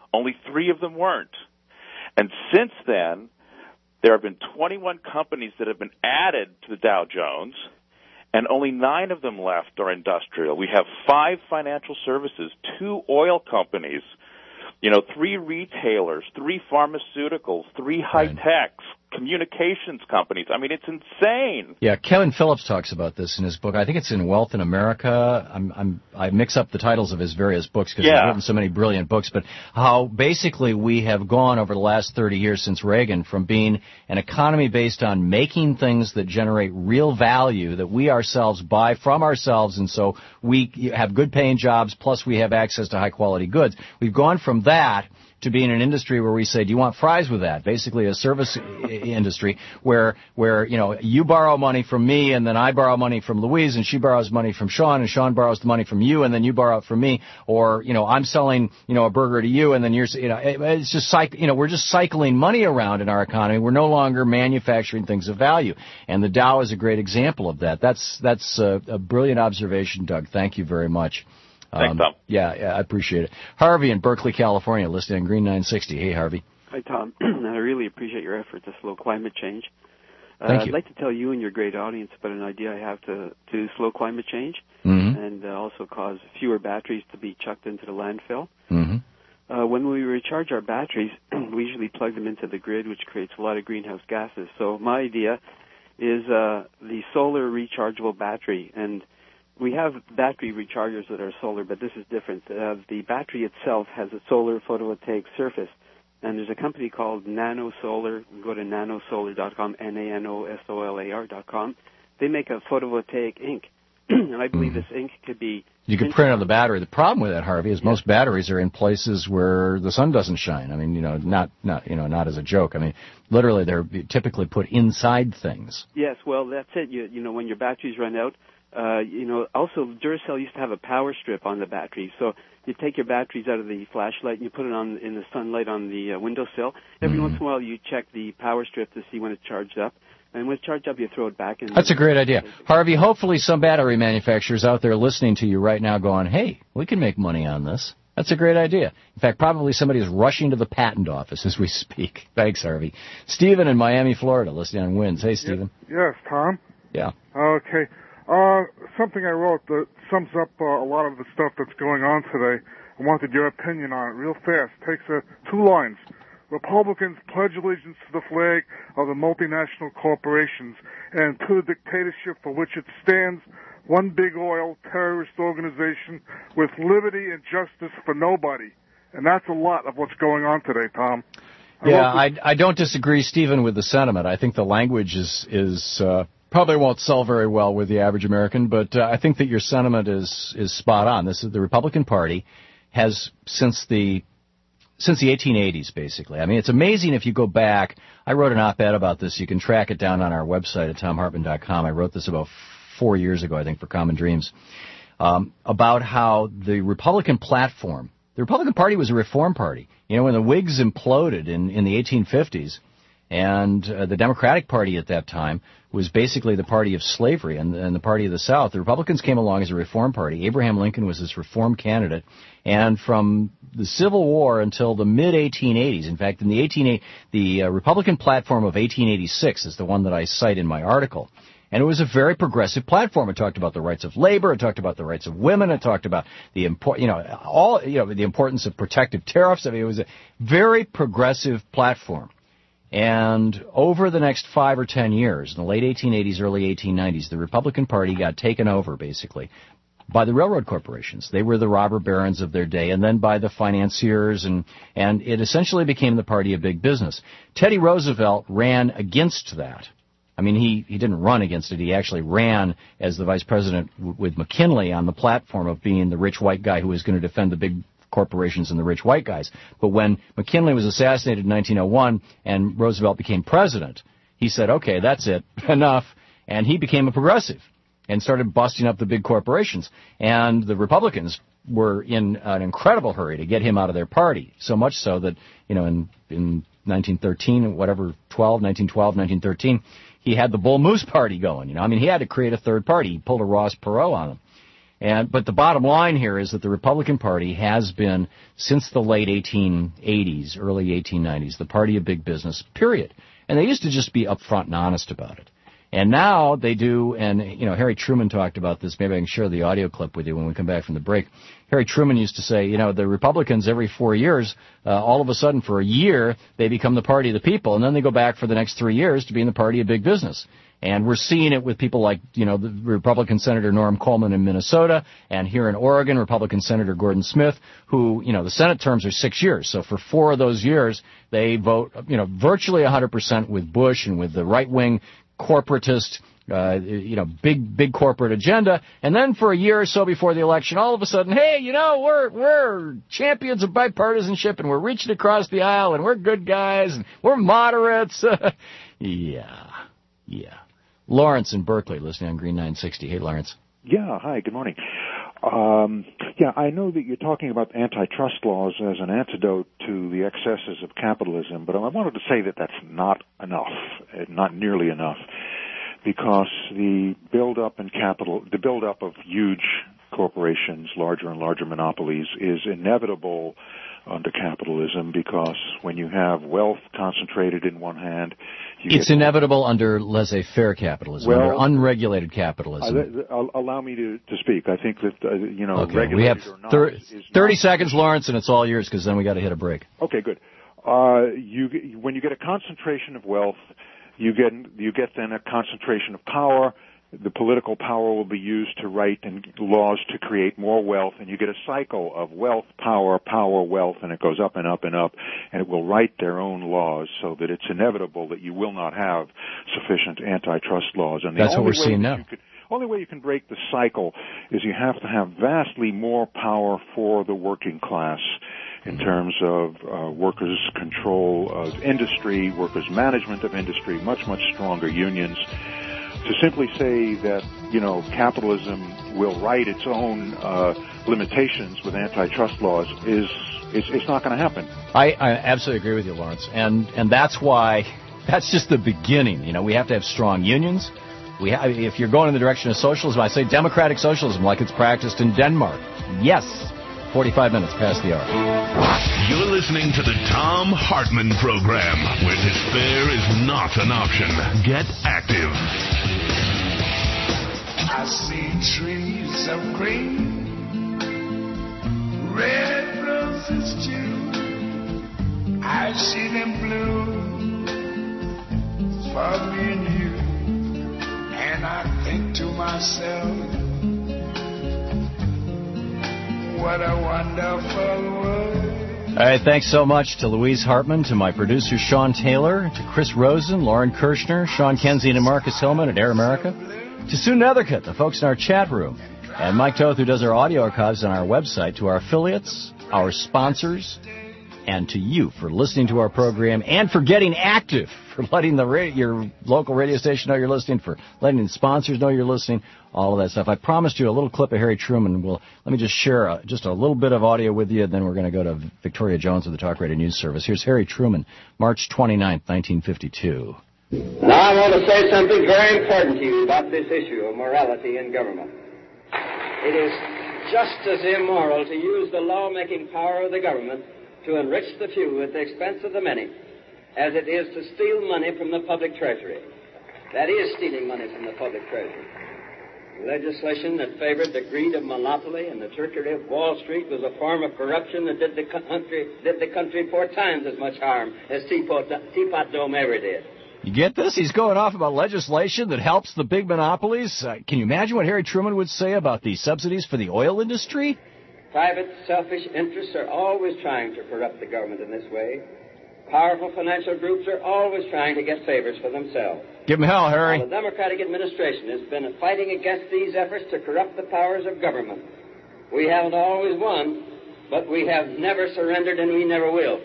Only three of them weren't. And since then, there have been twenty-one companies that have been added to the Dow Jones, and only nine of them left are industrial. We have five financial services, two oil companies, you know, three retailers, three pharmaceuticals, three high-techs, communications companies. I mean, it's insane. Yeah, Kevin Phillips talks about this in his book. I think it's in Wealth in America. I'm, I'm, I mix up the titles of his various books because Yeah. he's written so many brilliant books, but how basically we have gone over the last thirty years since Reagan from being an economy based on making things that generate real value that we ourselves buy from ourselves, and so we have good paying jobs, plus we have access to high quality goods. We've gone from that to being an industry where we say, do you want fries with that? Basically a service I- industry where, where, you know, you borrow money from me and then I borrow money from Louise and she borrows money from Sean and Sean borrows the money from you and then you borrow it from me. Or, you know, I'm selling, you know, a burger to you and then you're, you know, it, it's just, cyc- you know, we're just cycling money around in our economy. We're no longer manufacturing things of value. And the Dow is a great example of that. That's, that's a, a brilliant observation, Doug. Thank you very much. Thanks, Um, Tom. Yeah, yeah, I appreciate it. Harvey in Berkeley, California, listening on Green nine sixty. Hey, Harvey. Hi, Tom. I really appreciate your effort to slow climate change. Uh, Thank I'd you. like to tell you and your great audience about an idea I have to, to slow climate change Mhm. and uh, also cause fewer batteries to be chucked into the landfill. Mm-hmm. Uh, when we recharge our batteries, we usually plug them into the grid, which creates a lot of greenhouse gases. So my idea is uh, the solar rechargeable battery. And we have battery rechargers that are solar, but this is different. Uh, the battery itself has a solar photovoltaic surface. And there's a company called Nano Solar. Go to nano solar dot com, N A N O S O L A R dot com. They make a photovoltaic ink. And I believe this ink could be... You could print on the battery. The problem with that, Harvey, is most batteries are in places where the sun doesn't shine. I mean, you know, not, not, you know, not as a joke. I mean, literally, they're typically put inside things. Yes, well, that's it. You, you know, when your batteries run out, uh, you know, also Duracell used to have a power strip on the battery. So you take your batteries out of the flashlight and you put it on in the sunlight on the uh, windowsill. Every Mm-hmm. once in a while, you check the power strip to see when it's charged up. And when it's charged up, you throw it back in. That's a great idea. Harvey, hopefully some battery manufacturers out there listening to you right now going, hey, we can make money on this. That's a great idea. In fact, probably somebody is rushing to the patent office as we speak. Thanks, Harvey. Stephen in Miami, Florida, listening on Winds. Hey, Stephen. Yes, Tom. Yeah. Okay. Uh, something I wrote that sums up uh, a lot of the stuff that's going on today. I wanted your opinion on it real fast. Takes uh, two lines. Republicans pledge allegiance to the flag of the multinational corporations and to the dictatorship for which it stands, one big oil terrorist organization with liberty and justice for nobody. And that's a lot of what's going on today, Tom. I Yeah, wrote this- I, I don't disagree, Stephen, with the sentiment. I think the language is, is uh, probably won't sell very well with the average American, but uh, I think that your sentiment is, is spot on. This is the Republican Party has, since the Since the eighteen eighties, basically. I mean, it's amazing if you go back. I wrote an op-ed about this. You can track it down on our website at tom hartman dot com. I wrote this about four years ago, I think, for Common Dreams, um, about how the Republican platform, the Republican Party was a reform party. You know, when the Whigs imploded in, in the eighteen fifties, and uh, the Democratic Party at that time was basically the party of slavery and, and the party of the South. The Republicans came along as a reform party. Abraham Lincoln was this reform candidate. And from the Civil War until the mid eighteen eighties, in fact, in the eighteen eighty, the uh, Republican platform of eighteen eighty-six is the one that I cite in my article. And it was a very progressive platform. It talked about the rights of labor. It talked about the rights of women. It talked about the import, you know, all, you know, the importance of protective tariffs. I mean, it was a very progressive platform. And over the next five or ten years, in the late eighteen eighties, early eighteen nineties, the Republican Party got taken over, basically, by the railroad corporations. They were the robber barons of their day, and then by the financiers, and, and it essentially became the party of big business. Teddy Roosevelt ran against that. I mean, he, he didn't run against it. He actually ran as the vice president w- with McKinley on the platform of being the rich white guy who was going to defend the big corporations and the rich white guys. But when McKinley was assassinated in nineteen oh one and Roosevelt became president, he said, okay, that's it, enough, and he became a progressive and started busting up the big corporations. And the Republicans were in an incredible hurry to get him out of their party, so much so that, you know, in, in nineteen thirteen, whatever, twelve, nineteen twelve, nineteen thirteen, he had the Bull Moose Party going. You know, I mean, he had to create a third party. He pulled a Ross Perot on them. And but the bottom line here is that the Republican Party has been, since the late eighteen eighties, early eighteen nineties, the party of big business, period. And they used to just be upfront and honest about it. And now they do, and, you know, Harry Truman talked about this. Maybe I can share the audio clip with you when we come back from the break. Harry Truman used to say, you know, the Republicans every four years, uh, all of a sudden for a year, they become the party of the people, and then they go back for the next three years to being the party of big business. And we're seeing it with people like, you know, the Republican Senator Norm Coleman in Minnesota, and here in Oregon, Republican Senator Gordon Smith, who, you know, the Senate terms are six years. So for four of those years, they vote, you know, virtually one hundred percent with Bush and with the right-wing corporatist, uh, you know, big, big corporate agenda. And then for a year or so before the election, all of a sudden, hey, you know, we're, we're champions of bipartisanship and we're reaching across the aisle and we're good guys and we're moderates. yeah, yeah. Lawrence in Berkeley, listening on Green nine sixty. Hey, Lawrence. Yeah, hi, good morning. Um, yeah, I know that you're talking about antitrust laws as an antidote to the excesses of capitalism, but I wanted to say that that's not enough, not nearly enough, because the build-up in capital, the build-up of huge corporations, larger and larger monopolies, is inevitable under capitalism, because when you have wealth concentrated in one hand, you it's inevitable under laissez-faire capitalism, well, under unregulated capitalism. Uh, allow me to, to speak. I think that, uh, you know, okay. regulated we have or not, thir- is thirty not, seconds, Lawrence, and it's all yours, because then we got to hit a break. Okay, good. Uh, you, when you get a concentration of wealth, you get, you get then a concentration of power. The political power will be used to write and laws to create more wealth, and you get a cycle of wealth, power, power, wealth, and it goes up and up and up, and it will write their own laws so that it's inevitable that you will not have sufficient antitrust laws. And the That's what only we're seeing now. The only way you can break the cycle is you have to have vastly more power for the working class in terms of uh, workers' control of industry, workers' management of industry, much, much stronger unions. To simply say that, you know, capitalism will write its own uh, limitations with antitrust laws is it's, it's not going to happen. I, I absolutely agree with you, Lawrence, and and that's why that's just the beginning. You know, we have to have strong unions. We ha- if you're going in the direction of socialism, I say democratic socialism, like it's practiced in Denmark. Yes. forty-five minutes past the hour. You're listening to the Thom Hartmann Program, where despair is not an option. Get active. I see trees of green, red roses too. I see them bloom for me and you, and I think to myself, what a wonderful world. All right, thanks so much to Louise Hartman, to my producer Sean Taylor, to Chris Rosen, Lauren Kirshner, Sean Kenzie and Marcus Hillman at Air America, to Sue Nethercutt, the folks in our chat room, and Mike Toth, who does our audio archives on our website, to our affiliates, our sponsors, and to you for listening to our program and for getting active, for letting the radio, your local radio station know you're listening, for letting the sponsors know you're listening, all of that stuff. I promised you a little clip of Harry Truman. We'll, let me just share a, just a little bit of audio with you, then we're going to go to Victoria Jones of the Talk Radio News Service. Here's Harry Truman, March twenty-ninth, nineteen fifty-two. Now I want to say something very important to you about this issue of morality in government. It is just as immoral to use the law-making power of the government to enrich the few at the expense of the many as it is to steal money from the public treasury. That is stealing money from the public treasury. Legislation that favored the greed of monopoly and the trickery of Wall Street was a form of corruption that did the country, did the country four times as much harm as Teapot, Teapot Dome ever did. You get this? He's going off about legislation that helps the big monopolies. Uh, can you imagine what Harry Truman would say about the subsidies for the oil industry? Private, selfish interests are always trying to corrupt the government in this way. Powerful financial groups are always trying to get favors for themselves. Give him hell, Harry. Now, the Democratic administration has been fighting against these efforts to corrupt the powers of government. We haven't always won, but we have never surrendered and we never will.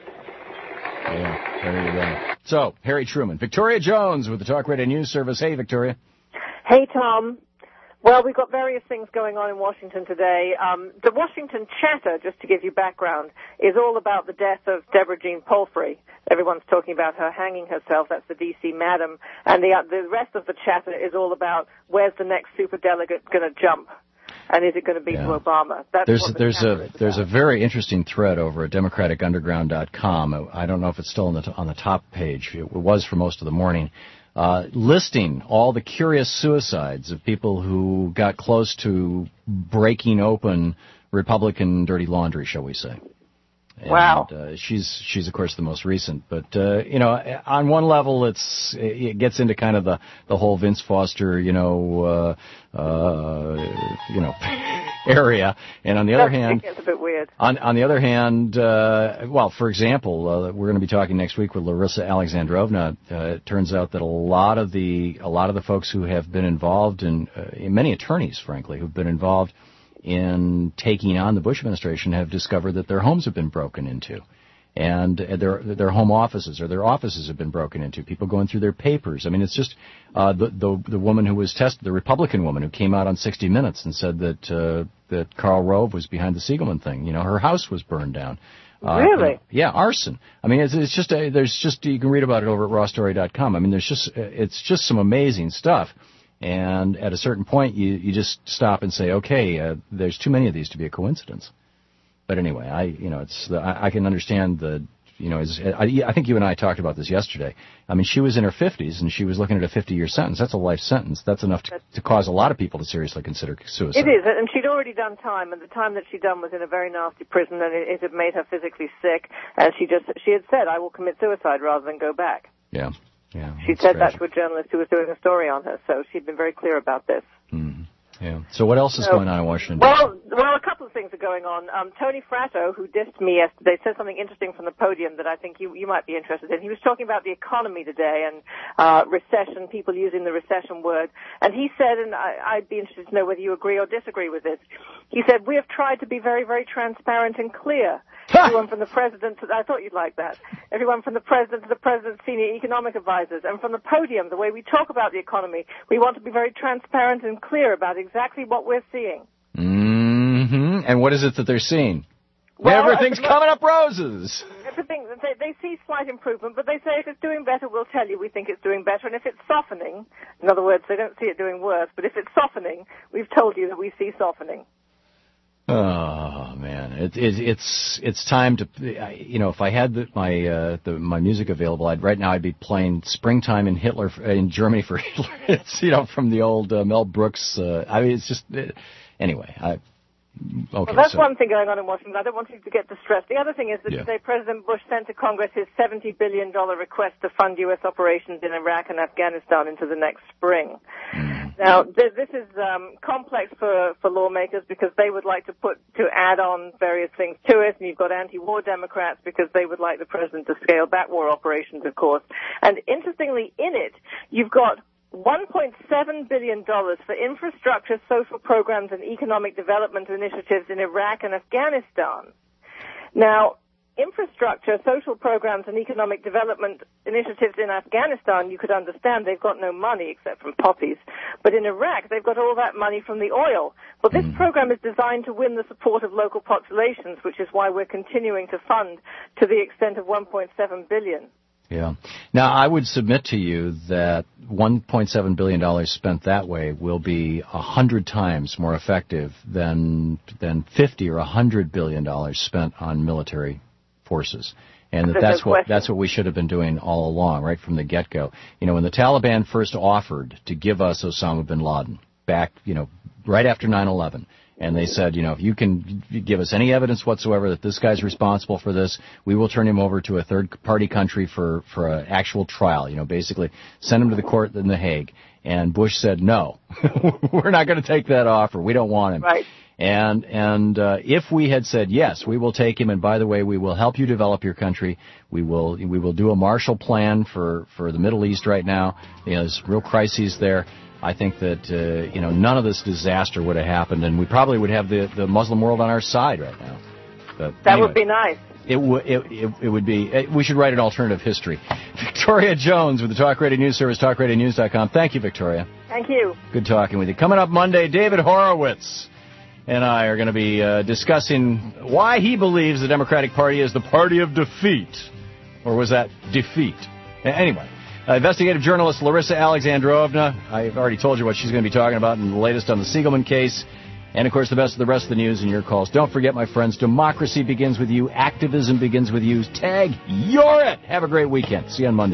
Yeah, there you go. So, Harry Truman. Victoria Jones with the Talk Radio News Service. Hey, Victoria. Hey, Tom. Well, we've got various things going on in Washington today. Um, the Washington Chatter, just to give you background, is all about the death of Deborah Jean Palfrey. Everyone's talking about her hanging herself. That's the D C madam. And the, uh, the rest of the chatter is all about where's the next superdelegate going to jump. and is it going to beat Yeah. Obama? That's There's what the there's chatter a is there's a about. very interesting thread over at democratic underground dot com. I don't know if it's still on the t- on the top page. It was for most of the morning, uh, listing all the curious suicides of people who got close to breaking open Republican dirty laundry, shall we say. And, Wow. Uh, she's she's of course the most recent, but uh, you know, on one level, it's it gets into kind of the the whole Vince Foster, you know, uh, uh, you know, area, and on the other hand, It gets a bit weird. on on the other hand, uh, well, for example, uh, we're going to be talking next week with Larissa Alexandrovna. Uh, it turns out that a lot of the a lot of the folks who have been involved in, uh, many attorneys, frankly, who've been involved in taking on the Bush administration have discovered that their homes have been broken into, and their their home offices or their offices have been broken into. People going through their papers. I mean, it's just uh, the the the woman who was tested, the Republican woman who came out on sixty minutes and said that uh, that Karl Rove was behind the Siegelman thing. You know, her house was burned down. Uh, Really? you know, yeah, arson. I mean, it's, it's just a, there's just you can read about it over at raw story dot com. I mean, there's just it's just some amazing stuff. And at a certain point, you, you just stop and say, okay, uh, there's too many of these to be a coincidence. But anyway, I you know it's the, I, I can understand the you know as, I, I think you and I talked about this yesterday. I mean, she was in her fifties and she was looking at a fifty-year sentence. That's a life sentence. That's enough to, to cause a lot of people to seriously consider suicide. It is, and she'd already done time, and the time that she'd done was in a very nasty prison, and it, it had made her physically sick. And she just she had said, "I will commit suicide rather than go back." Yeah, yeah. She said that to a journalist who was doing a story on her, so she'd been very clear about this. Mm, yeah. So what else is So- going on in Washington? Well, well, a couple of things are going on. Um, Tony Fratto, who dissed me yesterday, said something interesting from the podium that I think you, you might be interested in. He was talking about the economy today and uh, recession, people using the recession word. And he said, and I, I'd be interested to know whether you agree or disagree with this, he said, we have tried to be very, very transparent and clear. Everyone from the president to, I thought you'd like that. Everyone from the president to the president's senior economic advisors. And from the podium, the way we talk about the economy, we want to be very transparent and clear about exactly what we're seeing. Mm-hmm. And what is it that they're seeing? Well, Everything's uh, coming up roses. Everything, they, they see slight improvement, but they say if it's doing better, we'll tell you we think it's doing better. And if it's softening, in other words, they don't see it doing worse, but if it's softening, we've told you that we see softening. Oh man, it, it, it's it's time to you know if I had the, my uh, the, my music available, I'd right now I'd be playing "Springtime in Hitler" in Germany for Hitler. It's you know from the old uh, Mel Brooks. Uh, I mean, it's just uh, anyway. I okay. Well, that's so, one thing going on in Washington. I don't want you to get distressed. The other thing is that Yeah. today President Bush sent to Congress his seventy billion dollars request to fund U S operations in Iraq and Afghanistan into the next spring. Now, th- this is um, complex for, for lawmakers because they would like to put to add on various things to it, and you've got anti-war Democrats because they would like the president to scale back war operations, of course. And interestingly, in it, you've got one point seven billion dollars for infrastructure, social programs, and economic development initiatives in Iraq and Afghanistan. Now, infrastructure, social programs, and economic development initiatives in Afghanistan, you could understand they've got no money except from poppies. But in Iraq, they've got all that money from the oil. But this program is designed to win the support of local populations, which is why we're continuing to fund to the extent of one point seven billion dollars. Yeah. Now, I would submit to you that one point seven billion dollars spent that way will be a hundred times more effective than than fifty or a hundred billion dollars spent on military forces. And that There's that's no what question. that's what we should have been doing all along, right from the get-go. You know, when the Taliban first offered to give us Osama bin Laden back, you know, right after nine eleven, and they said, you know, if you can give us any evidence whatsoever that this guy's responsible for this, we will turn him over to a third-party country for for an actual trial. You know, basically send him to the court in The Hague. And Bush said, no, we're not going to take that offer. We don't want him. Right. And and uh, if we had said yes, we will take him, and by the way, we will help you develop your country. We will we will do a Marshall Plan for, for the Middle East right now. You know, there's real crises there. I think that uh, you know none of this disaster would have happened, and we probably would have the, the Muslim world on our side right now. But That anyway, would be nice. It would it, it, it would be. It, we should write an alternative history. Victoria Jones with the Talk Radio News Service, talk radio news dot com. Thank you, Victoria. Thank you. Good talking with you. Coming up Monday, David Horowitz and I are going to be uh, discussing why he believes the Democratic Party is the party of defeat. Or was that defeat? Anyway, uh, investigative journalist Larissa Alexandrovna, I've already told you what she's going to be talking about in the latest on the Siegelman case. And, of course, the best of the rest of the news and your calls. Don't forget, my friends, democracy begins with you. Activism begins with you. Tag, you're it. Have a great weekend. See you on Monday.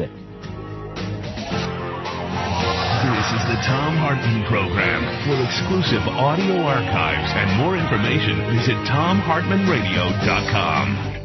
This is the Thom Hartmann Program. For exclusive audio archives and more information, visit tom hartman radio dot com.